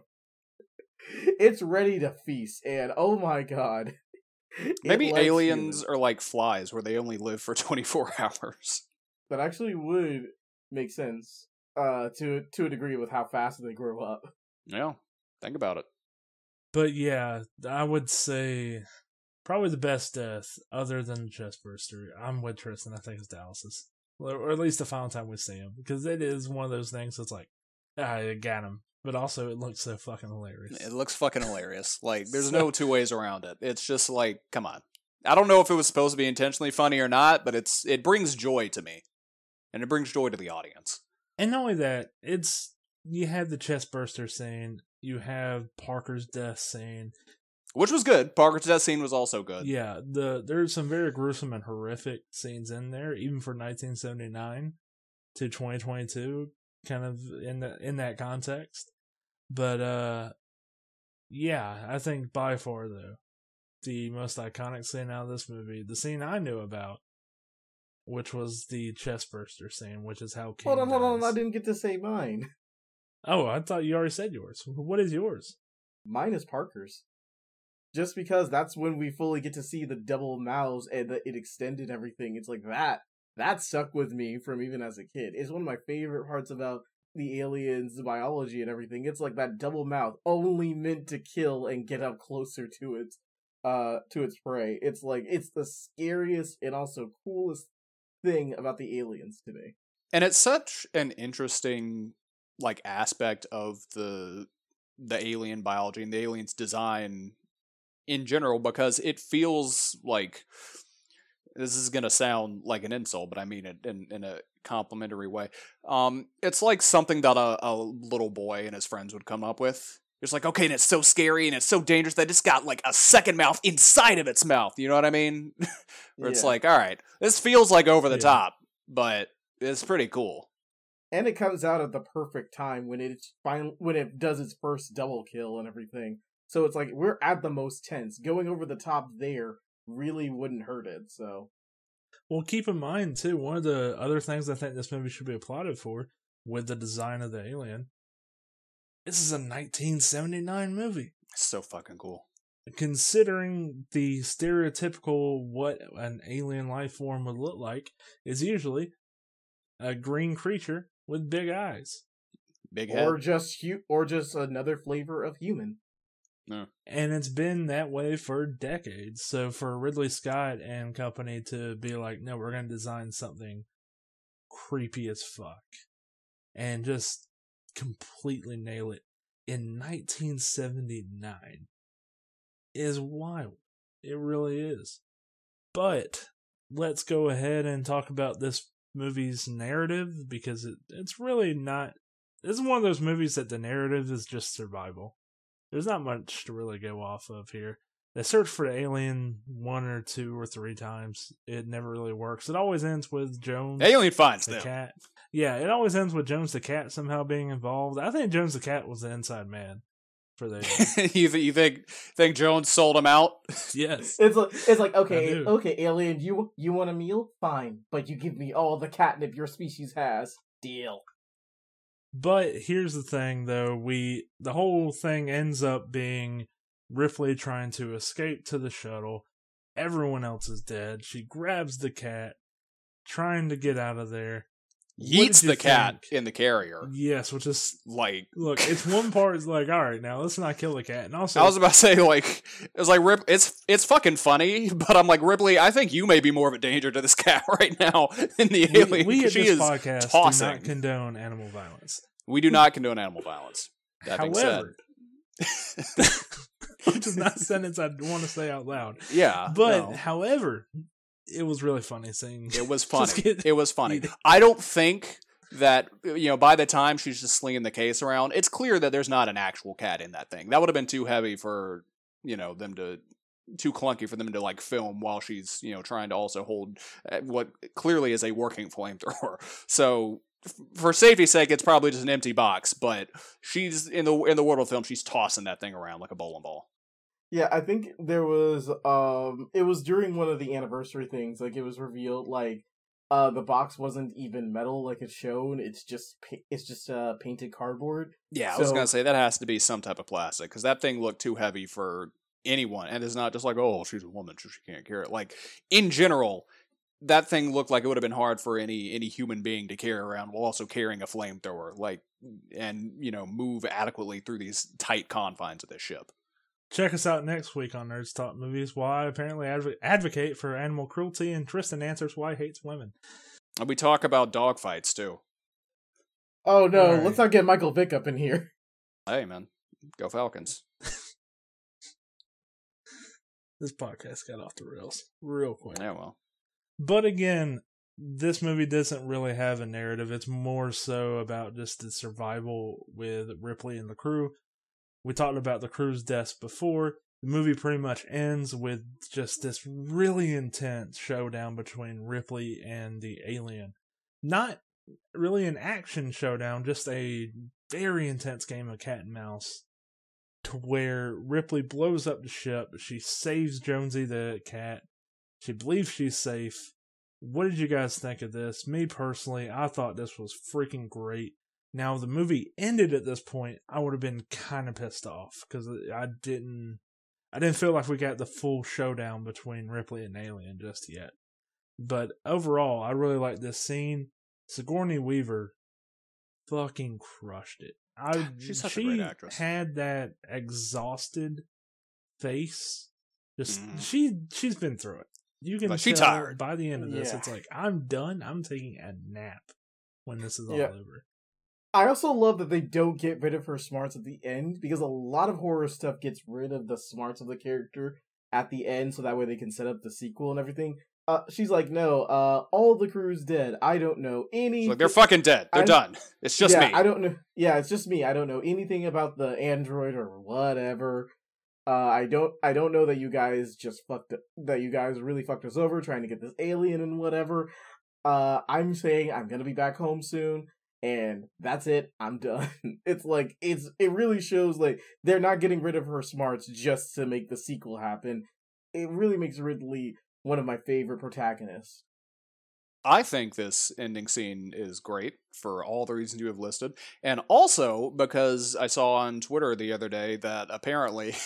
It's ready to feast, and oh my god. It Maybe likes aliens humans. are like flies where they only live for twenty-four hours. That actually would make sense uh to to a degree with how fast they grow up. Yeah, think about it. But yeah, I would say probably the best death, other than Chestburster. I'm with Tristan. I think it's Dallas's, or at least the final time we see him, because it is one of those things that's like, ah, I got him. But also, it looks so fucking hilarious. It looks fucking hilarious. Like, there's So- no two ways around it. It's just like, come on. I don't know if it was supposed to be intentionally funny or not, but it's it brings joy to me, and it brings joy to the audience. And not only that, it's you have the Chestburster scene, you have Parker's death scene. Which was good. Parker's death scene was also good. Yeah, the there's some very gruesome and horrific scenes in there, even for nineteen seventy-nine to twenty twenty-two, kind of in the in that context. But uh, yeah, I think by far though, the most iconic scene out of this movie, the scene I knew about, which was the Chestburster scene, which is how King Hold on, hold on, dies. I didn't get to say mine. Oh, I thought you already said yours. What is yours? Mine is Parker's. Just because that's when we fully get to see the double mouths and the, it extended everything. It's like that. That stuck with me from even as a kid. It's one of my favorite parts about the aliens, the biology and everything. It's like that double mouth only meant to kill and get up closer to its uh to its prey. It's like it's the scariest and also coolest thing about the aliens to me. And it's such an interesting like aspect of the the alien biology and the aliens design in general, because it feels like, this is going to sound like an insult, but I mean it in, in a complimentary way. Um, it's like something that a, a little boy and his friends would come up with. It's like, okay, and it's so scary and it's so dangerous that it's got like a second mouth inside of its mouth. You know what I mean? Where it's Yeah. like, all right, this feels like over the Yeah. top, but it's pretty cool. And it comes out at the perfect time when it's final, when it does its first double kill and everything. So it's like we're at the most tense. Going over the top there really wouldn't hurt it. So Well, keep in mind, too, one of the other things I think this movie should be applauded for, with the design of the alien, this is a nineteen seventy-nine movie. It's so fucking cool. Considering the stereotypical what an alien life form would look like is usually a green creature with big eyes. Big head. or just hu- or just another flavor of human. And it's been that way for decades. So for Ridley Scott and company to be like, no, we're going to design something creepy as fuck and just completely nail it in nineteen seventy-nine is wild. It really is. But let's go ahead and talk about this movie's narrative, because it, it's really not. This is one of those movies that the narrative is just survival. There's not much to really go off of here. They search for the alien one or two or three times. It never really works. It always ends with Jones Alien finds the them. cat. Yeah, it always ends with Jones the cat somehow being involved. I think Jones the cat was the inside man for the alien. you, th- you think think Jones sold him out? Yes. It's like it's like I okay, do. okay, alien, you you want a meal? Fine, but you give me all the catnip your species has. Deal. But here's the thing, though. We the whole thing ends up being Ripley trying to escape to the shuttle. Everyone else is dead. She grabs the cat, trying to get out of there. What Yeets did you the cat think? in the carrier. Yes, which is Like, look. It's one part is like, all right, now let's not kill the cat, and also I was about to say, like, it was like Rip. It's it's fucking funny, but I'm like, Ripley, I think you may be more of a danger to this cat right now than the we, alien. we at she this is podcast do tossing. not condone animal violence. We do not condone animal violence. That being However, said, which is not a sentence I want to say out loud. yeah, But no. however, it was really funny seeing. It was Just funny. get- It was funny. eat it. I don't think that, you know, by the time she's just slinging the case around, it's clear that there's not an actual cat in that thing. That would have been too heavy for, you know, them to too clunky for them to like film while she's, you know, trying to also hold what clearly is a working flamethrower. So for safety's sake, it's probably just an empty box, but she's in the in the world of film, she's tossing that thing around like a bowling ball. Yeah, I think there was um it was during one of the anniversary things, like it was revealed like uh the box wasn't even metal like it's shown, it's just it's just uh painted cardboard. Yeah, I so, was going to say that has to be some type of plastic cuz that thing looked too heavy for anyone, and it's not just like, oh, she's a woman so she can't carry it. Like in general, that thing looked like it would have been hard for any any human being to carry around while also carrying a flamethrower, like, and, you know, move adequately through these tight confines of this ship. Check us out next week on Nerds Talk Movies, while I apparently adv- advocate for animal cruelty, and Tristan answers why he hates women. And we talk about dogfights, too. Oh, no, right. Let's not get Michael Vick up in here. Hey, man. Go Falcons. This podcast got off the rails real quick. Yeah, well. But again, this movie doesn't really have a narrative. It's more so about just the survival with Ripley and the crew. We talked about the crew's deaths before. The movie pretty much ends with just this really intense showdown between Ripley and the alien. Not really an action showdown, just a very intense game of cat and mouse, to where Ripley blows up the ship. She saves Jonesy the cat. She believes she's safe. What did you guys think of this? Me personally, I thought this was freaking great. Now, if the movie ended at this point, I would have been kind of pissed off because I didn't, I didn't feel like we got the full showdown between Ripley and Alien just yet. But overall, I really like this scene. Sigourney Weaver fucking crushed it. I, She's such she a great actress. had that exhausted face. Just Mm. she she's been through it. You can Like, she tell tired. by the end of this. Yeah. It's like, I'm done. I'm taking a nap when this is all Yeah. over. I also love that they don't get rid of her smarts at the end, because a lot of horror stuff gets rid of the smarts of the character at the end, so that way they can set up the sequel and everything. Uh, she's like, no, uh, all the crew's dead. I don't know any. It's like, they're fucking dead. They're I- done. It's just yeah, me. I don't know. Yeah, it's just me. I don't know anything about the android or whatever. Uh, I don't. I don't know that you guys just fucked. That you guys really fucked us over trying to get this alien and whatever. Uh, I'm saying I'm gonna be back home soon, and that's it. I'm done. It's like it's. It really shows like they're not getting rid of her smarts just to make the sequel happen. It really makes Ridley one of my favorite protagonists. I think this ending scene is great for all the reasons you have listed. And also because I saw on Twitter the other day that apparently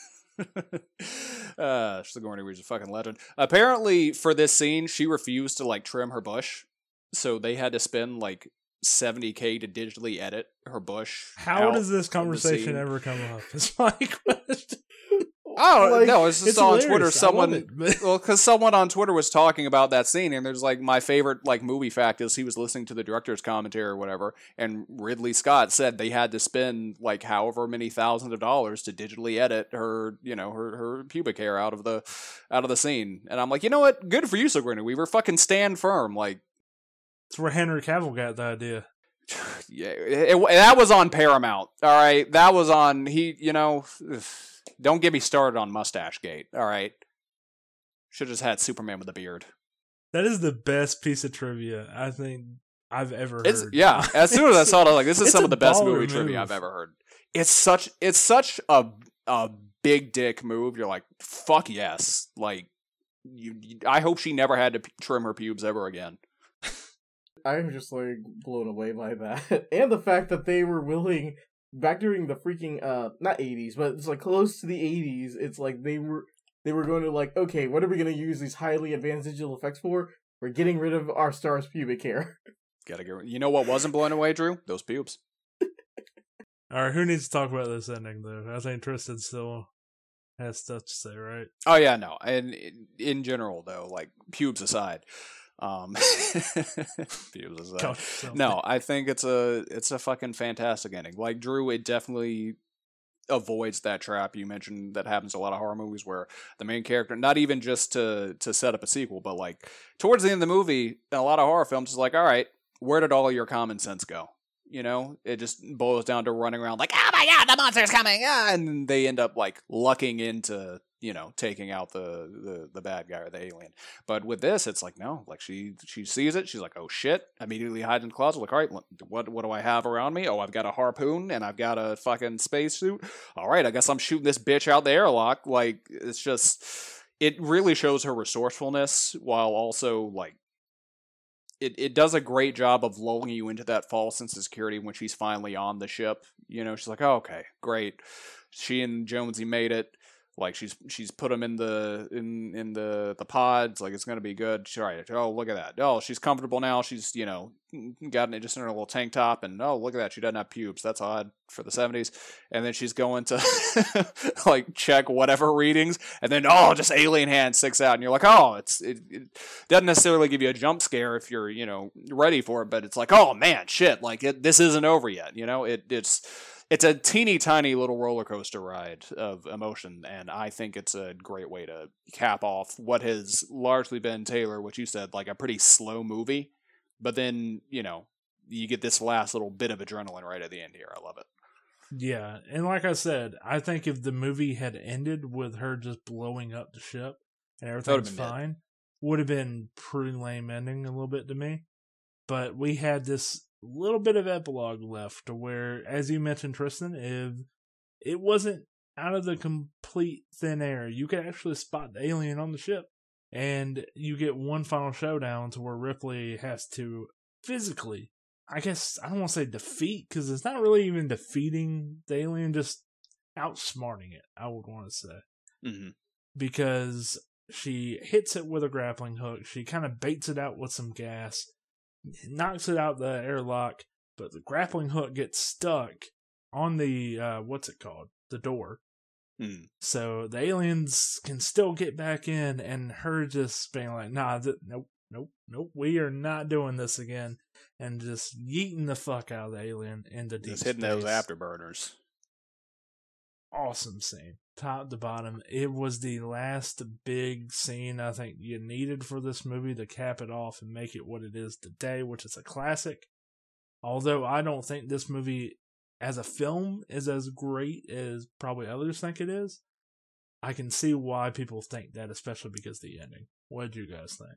uh Sigourney Weaver's a fucking legend. Apparently for this scene she refused to like trim her bush. So they had to spend like seventy K to digitally edit her bush. How out does this of the conversation scene. ever come up? Is my question. Oh, Like, no, it's just It's on hilarious. Twitter. I love Someone, it, but- well, because someone on Twitter was talking about that scene, and there's like my favorite like movie fact is he was listening to the director's commentary or whatever, and Ridley Scott said they had to spend like however many thousands of dollars to digitally edit her, you know, her her pubic hair out of the out of the scene. And I'm like, you know what? Good for you, Sigourney Weaver. Fucking stand firm. Like, It's where Henry Cavill got the idea. yeah, it, it- that was on Paramount. All right, that was on he. You know. Don't get me started on Mustache Gate, all right? Should have just had Superman with a beard. That is the best piece of trivia I think I've ever It's heard. yeah. As soon as I saw it, I was like, "This is It's some a of the best baller movie move. trivia I've ever heard." It's such it's such a a big dick move. You're like, "Fuck yes!" Like, you. you I hope she never had to p- trim her pubes ever again. I'm just like blown away by that, and the fact that they were willing back during the freaking uh not eighties, but it's like close to the eighties. It's like they were they were going to like, okay, what are we going to use these highly advanced digital effects for? We're getting rid of our star's pubic hair. Gotta get. You know what wasn't blown away, Drew? Those pubes. All right, who needs to talk about this ending, though? I think Tristan still has stuff to say, right? Oh yeah, no. And in, in general, though, like pubes aside, um, pubes aside. Count yourself. No, I think it's a it's a fucking fantastic ending. Like Drew, it definitely avoids that trap you mentioned that happens in a lot of horror movies where the main character, not even just to to set up a sequel, but like towards the end of the movie, in a lot of horror films, it's like, all right, where did all your common sense go? You know, it just boils down to running around like, oh my god, the monster's coming, ah! And they end up like lucking into you know, taking out the, the the bad guy or the alien. But with this, it's like no, like she she sees it, she's like, oh shit, immediately hides in the closet. Like, all right, what what do I have around me? Oh, I've got a harpoon and I've got a fucking spacesuit. All right, I guess I'm shooting this bitch out the airlock. Like, it's just, it really shows her resourcefulness while also like. It, it does a great job of lulling you into that false sense of security when she's finally on the ship. You know, she's like, oh, okay, great. She and Jonesy made it. Like, she's she's put them in the in in the the pods. Like, it's gonna be good. She's all right. Oh, look at that. Oh, she's comfortable now. She's, you know, got it just in her little tank top. And oh, look at that. She doesn't have pubes. That's odd for the seventies. And then she's going to like check whatever readings. And then oh, just alien hand sticks out, and you're like, oh, it's it, it doesn't necessarily give you a jump scare if you're, you know, ready for it. But it's like, oh man, shit. Like, it, this isn't over yet. You know, it it's. It's a teeny tiny little roller coaster ride of emotion, and I think it's a great way to cap off what has largely been, Taylor, what you said, like a pretty slow movie. But then, you know, you get this last little bit of adrenaline right at the end here. I love it. Yeah, and like I said, I think if the movie had ended with her just blowing up the ship and everything's fine, would have been pretty lame ending a little bit to me. But we had this little bit of epilogue left to where, as you mentioned, Tristan, if it wasn't out of the complete thin air, you could actually spot the alien on the ship, and you get one final showdown to where Ripley has to physically, I guess, I don't want to say defeat, because it's not really even defeating the alien, just outsmarting it, I would want to say. Mm-hmm. Because she hits it with a grappling hook, she kind of baits it out with some gas, knocks it out the airlock, but the grappling hook gets stuck on the, uh, what's it called? The door. Mm. So the aliens can still get back in, and her just being like, nah, th- nope, nope, nope, we are not doing this again, and just yeeting the fuck out of the alien into deep Just hitting space. those afterburners. Awesome scene, top to bottom. It was the last big scene I think you needed for this movie to cap it off and make it what it is today, which is a classic. Although I don't think this movie as a film is as great as probably others think it is, I can see why people think that, especially because of the ending. What did you guys think?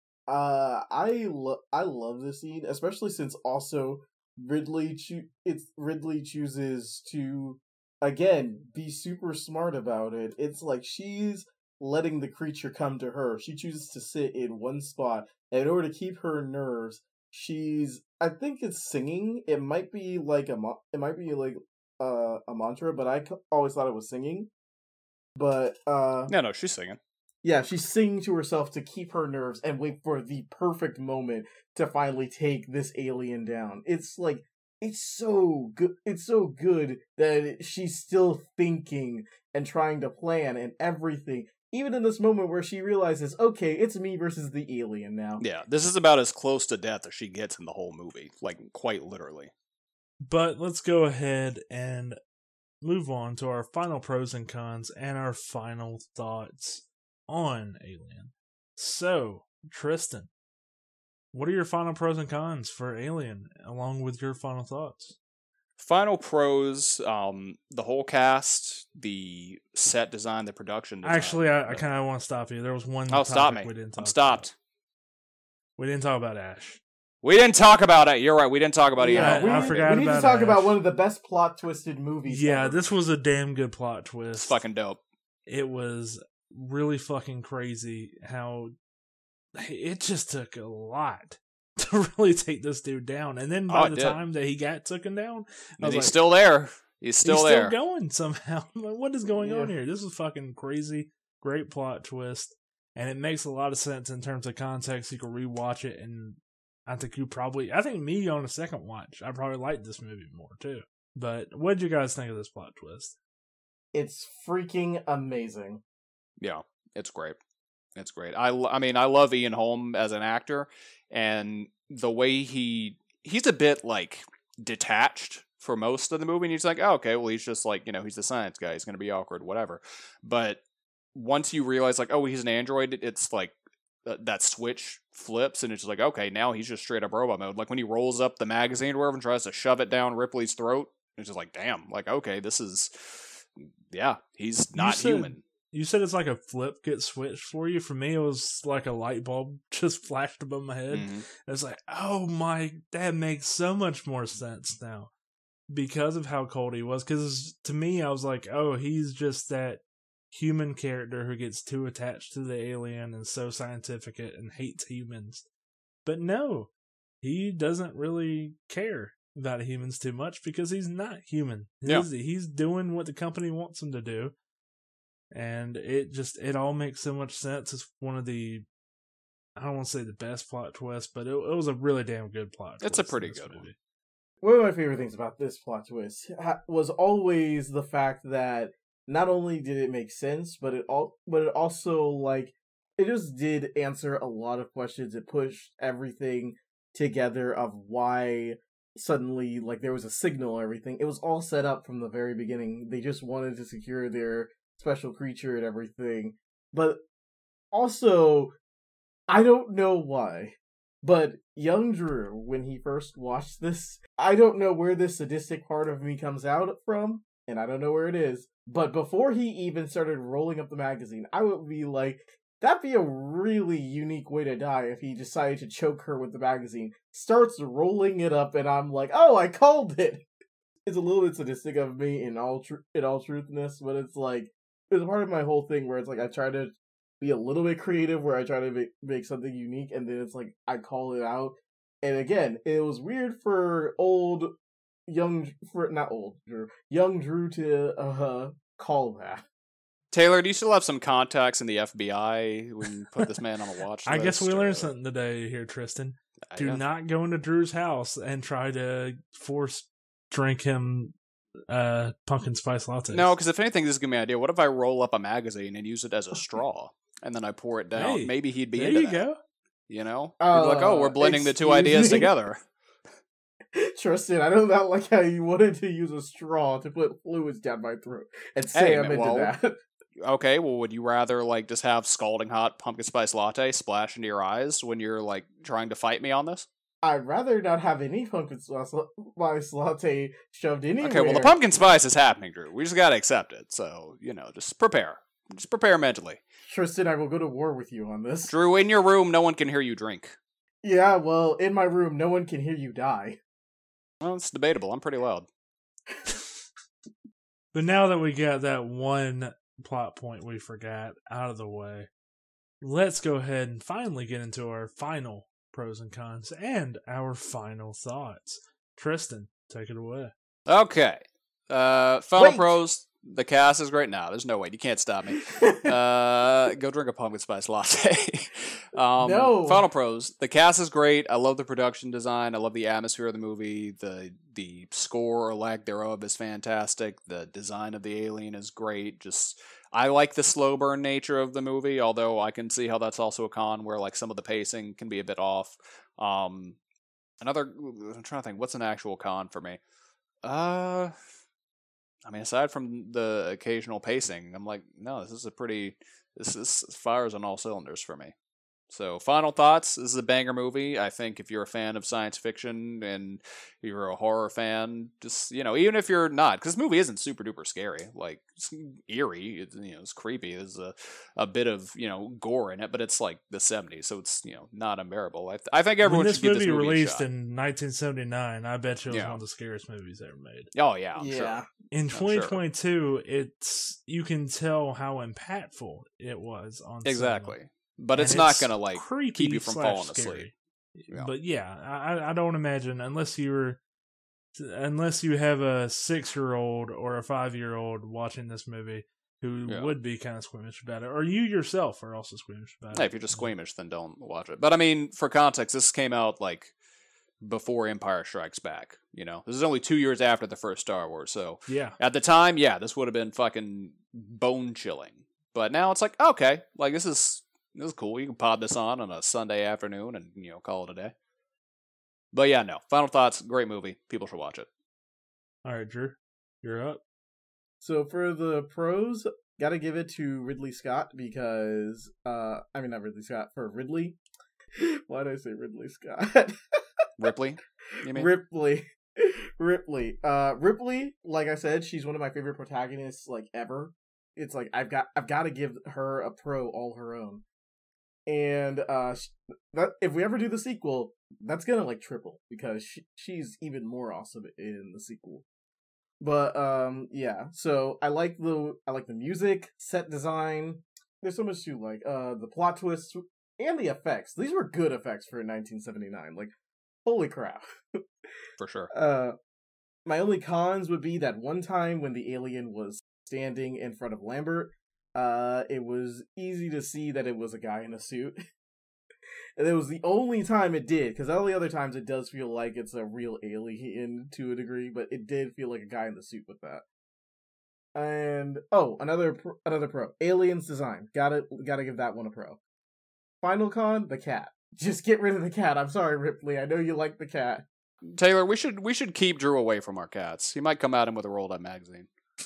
Uh, I lo- I love this scene, especially since also Ridley cho- it's Ridley chooses to again be super smart about it. It's like she's letting the creature come to her. She chooses to sit in one spot, and in order to keep her nerves, she's I think it's singing. It might be like a mo- it might be like uh, a mantra, but I always thought it was singing. But uh, No, no, she's singing. yeah, she's singing to herself to keep her nerves and wait for the perfect moment to finally take this alien down. It's like, it's so good. It's so good that she's still thinking and trying to plan and everything. Even in this moment where she realizes, okay, it's me versus the alien now. Yeah, this is about as close to death as she gets in the whole movie. Like, quite literally. But let's go ahead and move on to our final pros and cons and our final thoughts on Alien. So, Tristan, what are your final pros and cons for Alien, along with your final thoughts? Final pros, um, the whole cast, the set design, the production design. Actually, I, I kind of want to stop you. There was one Oh, stop me. we didn't talk I'm stopped. About. We didn't talk about Ash. We didn't talk about it. You're right. We didn't talk about it. Yeah, yet. we, I forgot we need about to talk Ash. about one of the best plot twisted movies. Yeah, ever. this was a damn good plot twist. It's fucking dope. It was really fucking crazy how it just took a lot to really take this dude down. And then by Oh, it the did. time that he got taken down, I And was he's like, still there. He's still he's there. still going somehow. I'm like, what is going on Yeah. here? This is fucking crazy. Great plot twist. And it makes a lot of sense in terms of context. You can rewatch it, and I think you probably, I think me on a second watch, I probably liked this movie more too. But what did you guys think of this plot twist? It's freaking amazing. Yeah, it's great. It's great. I, lo- I mean, I love Ian Holm as an actor, and the way he he's a bit like detached for most of the movie. And he's like, oh, okay, well, he's just like, you know, he's the science guy. He's going to be awkward, whatever. But once you realize, like, oh, he's an android, it's like th- that switch flips, and it's just like, okay, now he's just straight up robot mode. Like when he rolls up the magazine or whatever and tries to shove it down Ripley's throat, it's just like, damn, like, okay, this is, yeah, he's not said- human. you said it's like a flip gets switched for you. For me, it was like a light bulb just flashed above my head. Mhm. It's like, oh my, that makes so much more sense now because of how cold he was. Because to me, I was like, oh, he's just that human character who gets too attached to the alien and so scientific and hates humans. But no, he doesn't really care about humans too much because he's not human. Yeah. He's, he's doing what the company wants him to do. And it just, it all makes so much sense. It's one of the, I don't want to say the best plot twist, but it, it was a really damn good plot twist. It's a pretty good movie. One of my favorite things about this plot twist ha- was always the fact that not only did it make sense, but it all, but it also, like, it just did answer a lot of questions. It pushed everything together of why suddenly, like, there was a signal and everything. It was all set up from the very beginning. They just wanted to secure their special creature and everything. But also, I don't know why, but young Drew, when he first watched this, I don't know where this sadistic part of me comes out from, and I don't know where it is, but before he even started rolling up the magazine, I would be like, that'd be a really unique way to die if he decided to choke her with the magazine. Starts rolling it up, and I'm like, oh, I called it! It's a little bit sadistic of me in all tr- in all truthness, but it's like, it's part of my whole thing where it's like I try to be a little bit creative, where I try to make, make something unique, and then it's like I call it out. And again, it was weird for old, young, for not old Drew, young Drew to uh, call that. Taylor, do you still have some contacts in the F B I when you put this man on a watch list? I guess we or- learned something today here, Tristan. I Do guess. not go into Drew's house and try to force drink him uh, pumpkin spice lattes. No, because if anything, this is gonna be an idea. What if I roll up a magazine and use it as a straw, and then I pour it down? Hey, Maybe he'd be there into you that. go. You know, Uh, He'd be like, oh, we're blending the two excuse ideas me? together. Tristan, I do not like how you wanted to use a straw to put fluids down my throat and say Hey, I'm man, into well, that. Okay, well, would you rather like just have scalding hot pumpkin spice latte splash into your eyes when you're like trying to fight me on this? I'd rather not have any pumpkin spice spice latte shoved anywhere. Okay, well, the pumpkin spice is happening, Drew. We just gotta accept it. So you know, just prepare. Just prepare mentally. Tristan, I will go to war with you on this. Drew, in your room, no one can hear you drink. Yeah, well, in my room, no one can hear you die. Well, it's debatable. I'm pretty loud. But now that we got that one plot point we forgot out of the way, let's go ahead and finally get into our final pros and cons and our final thoughts. Tristan, take it away. Okay. Uh, final Wait. pros. The cast is great. Now, there's no way. You can't stop me. Uh, go drink a pumpkin spice latte. um, No. Final pros. The cast is great. I love the production design. I love the atmosphere of the movie. The the score or lack thereof is fantastic. The design of the alien is great. Just I like the slow burn nature of the movie, although I can see how that's also a con where like some of the pacing can be a bit off. Um, another I'm trying to think, what's an actual con for me? Uh I mean, aside from the occasional pacing, I'm like, no, this is a pretty, this is fires on all cylinders for me. So, final thoughts. This is a banger movie. I think if you're a fan of science fiction and you're a horror fan, just, you know, even if you're not, because this movie isn't super duper scary. Like, it's eerie. It's, you know, it's creepy. There's a, a bit of, you know, gore in it, but it's like the seventies, so it's, you know, not unbearable. I, th- I think everyone When this should give movie this movie a released shot. in nineteen seventy-nine, I bet you it was Yeah. one of the scariest movies ever made. Oh, yeah, I'm yeah. sure. In sure. twenty twenty-two, it's you can tell how impactful it was on cinema. Exactly. But And it's not going to, like, creepy keep you from slash falling scary. asleep. Yeah. But yeah, I, I don't imagine unless you're unless you have a six year old or a five year old watching this movie who Yeah. would be kind of squeamish about it, or you yourself are also squeamish about Hey, it. if you're just squeamish, then don't watch it. But I mean, for context, this came out like before Empire Strikes Back. You know, this is only two years after the first Star Wars. So Yeah, at the time, yeah, this would have been fucking bone chilling. But now it's like, okay, like this is this is cool. You can pod this on on a Sunday afternoon and you know call it a day. But yeah, no. Final thoughts. Great movie. People should watch it. all right, Drew, you're up. So for the pros, gotta give it to Ridley Scott because, uh, I mean not Ridley Scott, for Ridley. Why did I say Ridley Scott? Ripley, you mean? Ripley. Ripley. Uh, Ripley, like I said, she's one of my favorite protagonists, like, ever it's like I've got I've got to give her a pro all her own. And uh, that, if we ever do the sequel, that's gonna like triple because she, she's even more awesome in the sequel. But um, yeah, so I like the I like the music, set design. There's so much to like. Uh, the plot twists and the effects. These were good effects for nineteen seventy-nine. Like, holy crap! For sure. Uh, my only cons would be that one time when the alien was standing in front of Lambert. Uh, it was easy to see that it was a guy in a suit. And it was the only time it did, because all the other times it does feel like it's a real alien to a degree, but it did feel like a guy in the suit with that. And, oh, another pro, another pro. Aliens design. Gotta, gotta give that one a pro. Final con, the cat. Just get rid of the cat. I'm sorry, Ripley. I know you like the cat. Taylor, we should we should keep Drew away from our cats. He might come at him with a rolled up magazine.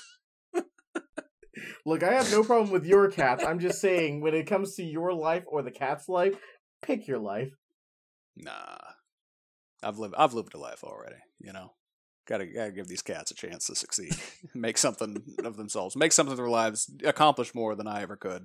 Look, I have no problem with your cats. I'm just saying, when it comes to your life or the cat's life, pick your life. Nah, I've lived I've lived a life already. You know, gotta gotta give these cats a chance to succeed, make something of themselves, make something of their lives, accomplish more than I ever could.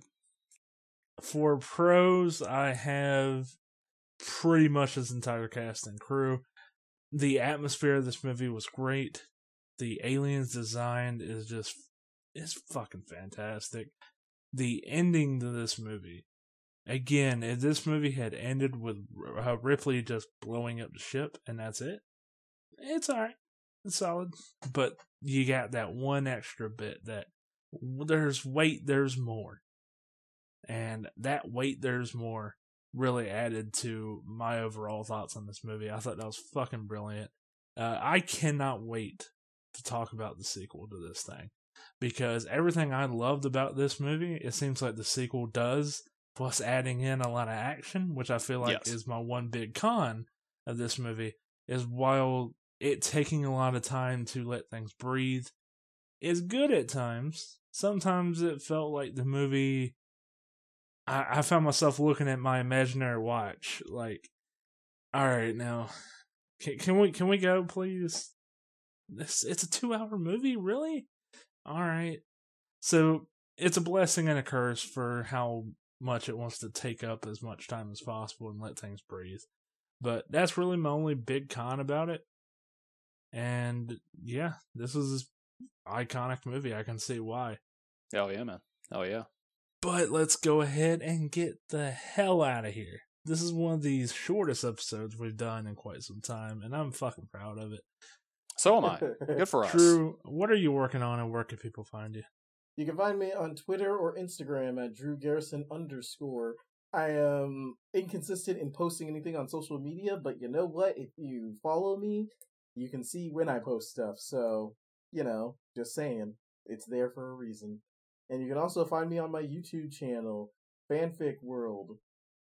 For pros, I have pretty much this entire cast and crew. The atmosphere of this movie was great. The aliens design is just It's fucking fantastic. The ending to this movie, again, if this movie had ended with uh, Ripley just blowing up the ship and that's it, it's alright. It's solid. But you got that one extra bit that there's wait, there's more. And that wait, there's more really added to my overall thoughts on this movie. I thought that was fucking brilliant. Uh, I cannot wait to talk about the sequel to this thing. Because everything I loved about this movie, it seems like the sequel does, plus adding in a lot of action, which I feel like yes. is my one big con of this movie, is while it taking a lot of time to let things breathe, is good at times. Sometimes it felt like the movie, I, I found myself looking at my imaginary watch, like, alright, now, can, can we can we go, please? This, it's a two-hour movie, really? Alright. So, it's a blessing and a curse for how much it wants to take up as much time as possible and let things breathe. But that's really my only big con about it. And, yeah, this is an iconic movie. I can see why. Oh, yeah, man. Oh, yeah. But let's go ahead and get the hell out of here. This is one of the shortest episodes we've done in quite some time, and I'm fucking proud of it. So am I. Good for us. Drew, what are you working on and where can people find you? You can find me on Twitter or Instagram at Drew Garrison underscore. I am inconsistent in posting anything on social media, but you know what? If you follow me, you can see when I post stuff. So, you know, just saying, it's there for a reason. And you can also find me on my YouTube channel, Fanfic World.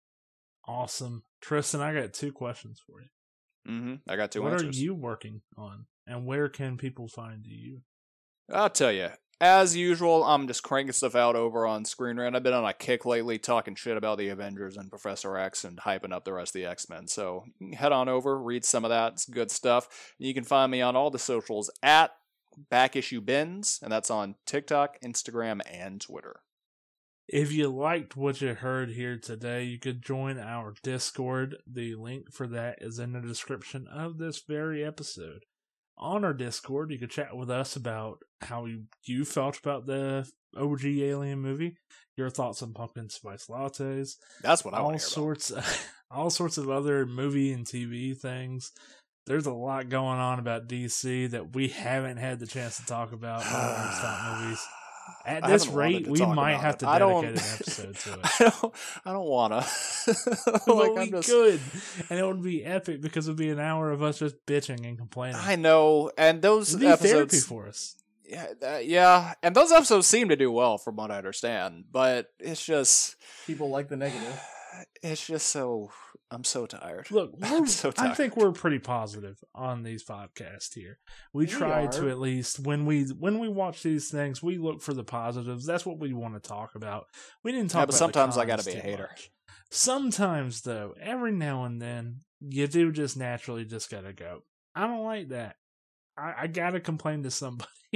Awesome. Tristan, I got two questions for you. Mm-hmm. I got two what answers. What are you working on? And where can people find you? I'll tell you. As usual, I'm just cranking stuff out over on Screen Rant. I've been on a kick lately talking shit about the Avengers and Professor X and hyping up the rest of the X-Men. So head on over, read some of that. It's good stuff. You can find me on all the socials at Back Issue Bins, and that's on TikTok, Instagram, and Twitter. If you liked what you heard here today, you could join our Discord. The link for that is in the description of this very episode. On our Discord, you could chat with us about how you, you felt about the O G Alien movie, your thoughts on pumpkin spice lattes. That's what I all want to hear sorts, about. all sorts of other movie and T V things. There's a lot going on about D C that we haven't had the chance to talk about on our top movies. At this rate, we might have to dedicate an episode to it. I don't, I don't want to. Like, we just... could. And it would be epic because it would be an hour of us just bitching and complaining. I know. And those It'd be episodes... therapy for us. Yeah, uh, yeah. And those episodes seem to do well from what I understand. But it's just... People like the negative. It's just so... I'm so tired. Look, I'm so tired. I think we're pretty positive on these podcasts here. We, we try are. to at least when we when we watch these things, we look for the positives. That's what we want to talk about. We didn't talk yeah, but about sometimes the I gotta be a hater. Much. Sometimes though, every now and then, you do just naturally just gotta go. I don't like that. I, I gotta complain to somebody.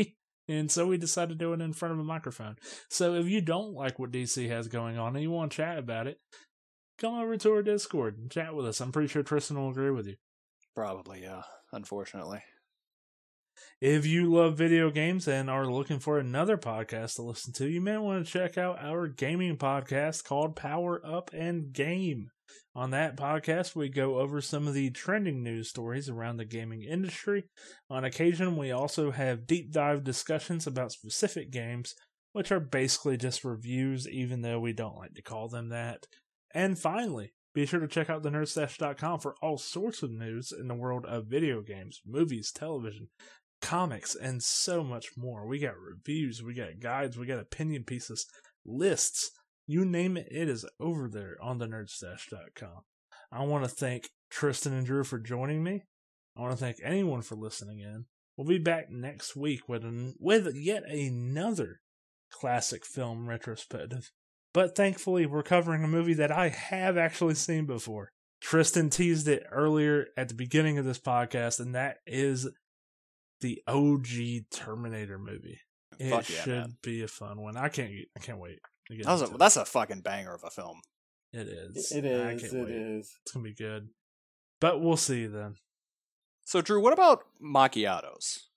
And so we decided to do it in front of a microphone. So if you don't like what D C has going on and you want to chat about it, come over to our Discord and chat with us. I'm pretty sure Tristan will agree with you. Probably, yeah, unfortunately. If you love video games and are looking for another podcast to listen to, you may want to check out our gaming podcast called Power Up and Game. On that podcast, we go over some of the trending news stories around the gaming industry. On occasion, we also have deep dive discussions about specific games, which are basically just reviews, even though we don't like to call them that. And finally, be sure to check out the nerd stash dot com for all sorts of news in the world of video games, movies, television, comics, and so much more. We got reviews, we got guides, we got opinion pieces, lists. You name it, it is over there on the nerd stash dot com. I want to thank Tristan and Drew for joining me. I want to thank anyone for listening in. We'll be back next week with, an, with yet another classic film retrospective. But thankfully, we're covering a movie that I have actually seen before. Tristan teased it earlier at the beginning of this podcast, and that is the O G Terminator movie. It Fuck yeah, should man. be a fun one. I can't I can't wait. to get That was a, into it. that's a fucking banger of a film. It is. It I is. can't It wait. is. It's going to be good. But we'll see then. So, Drew, what about macchiatos?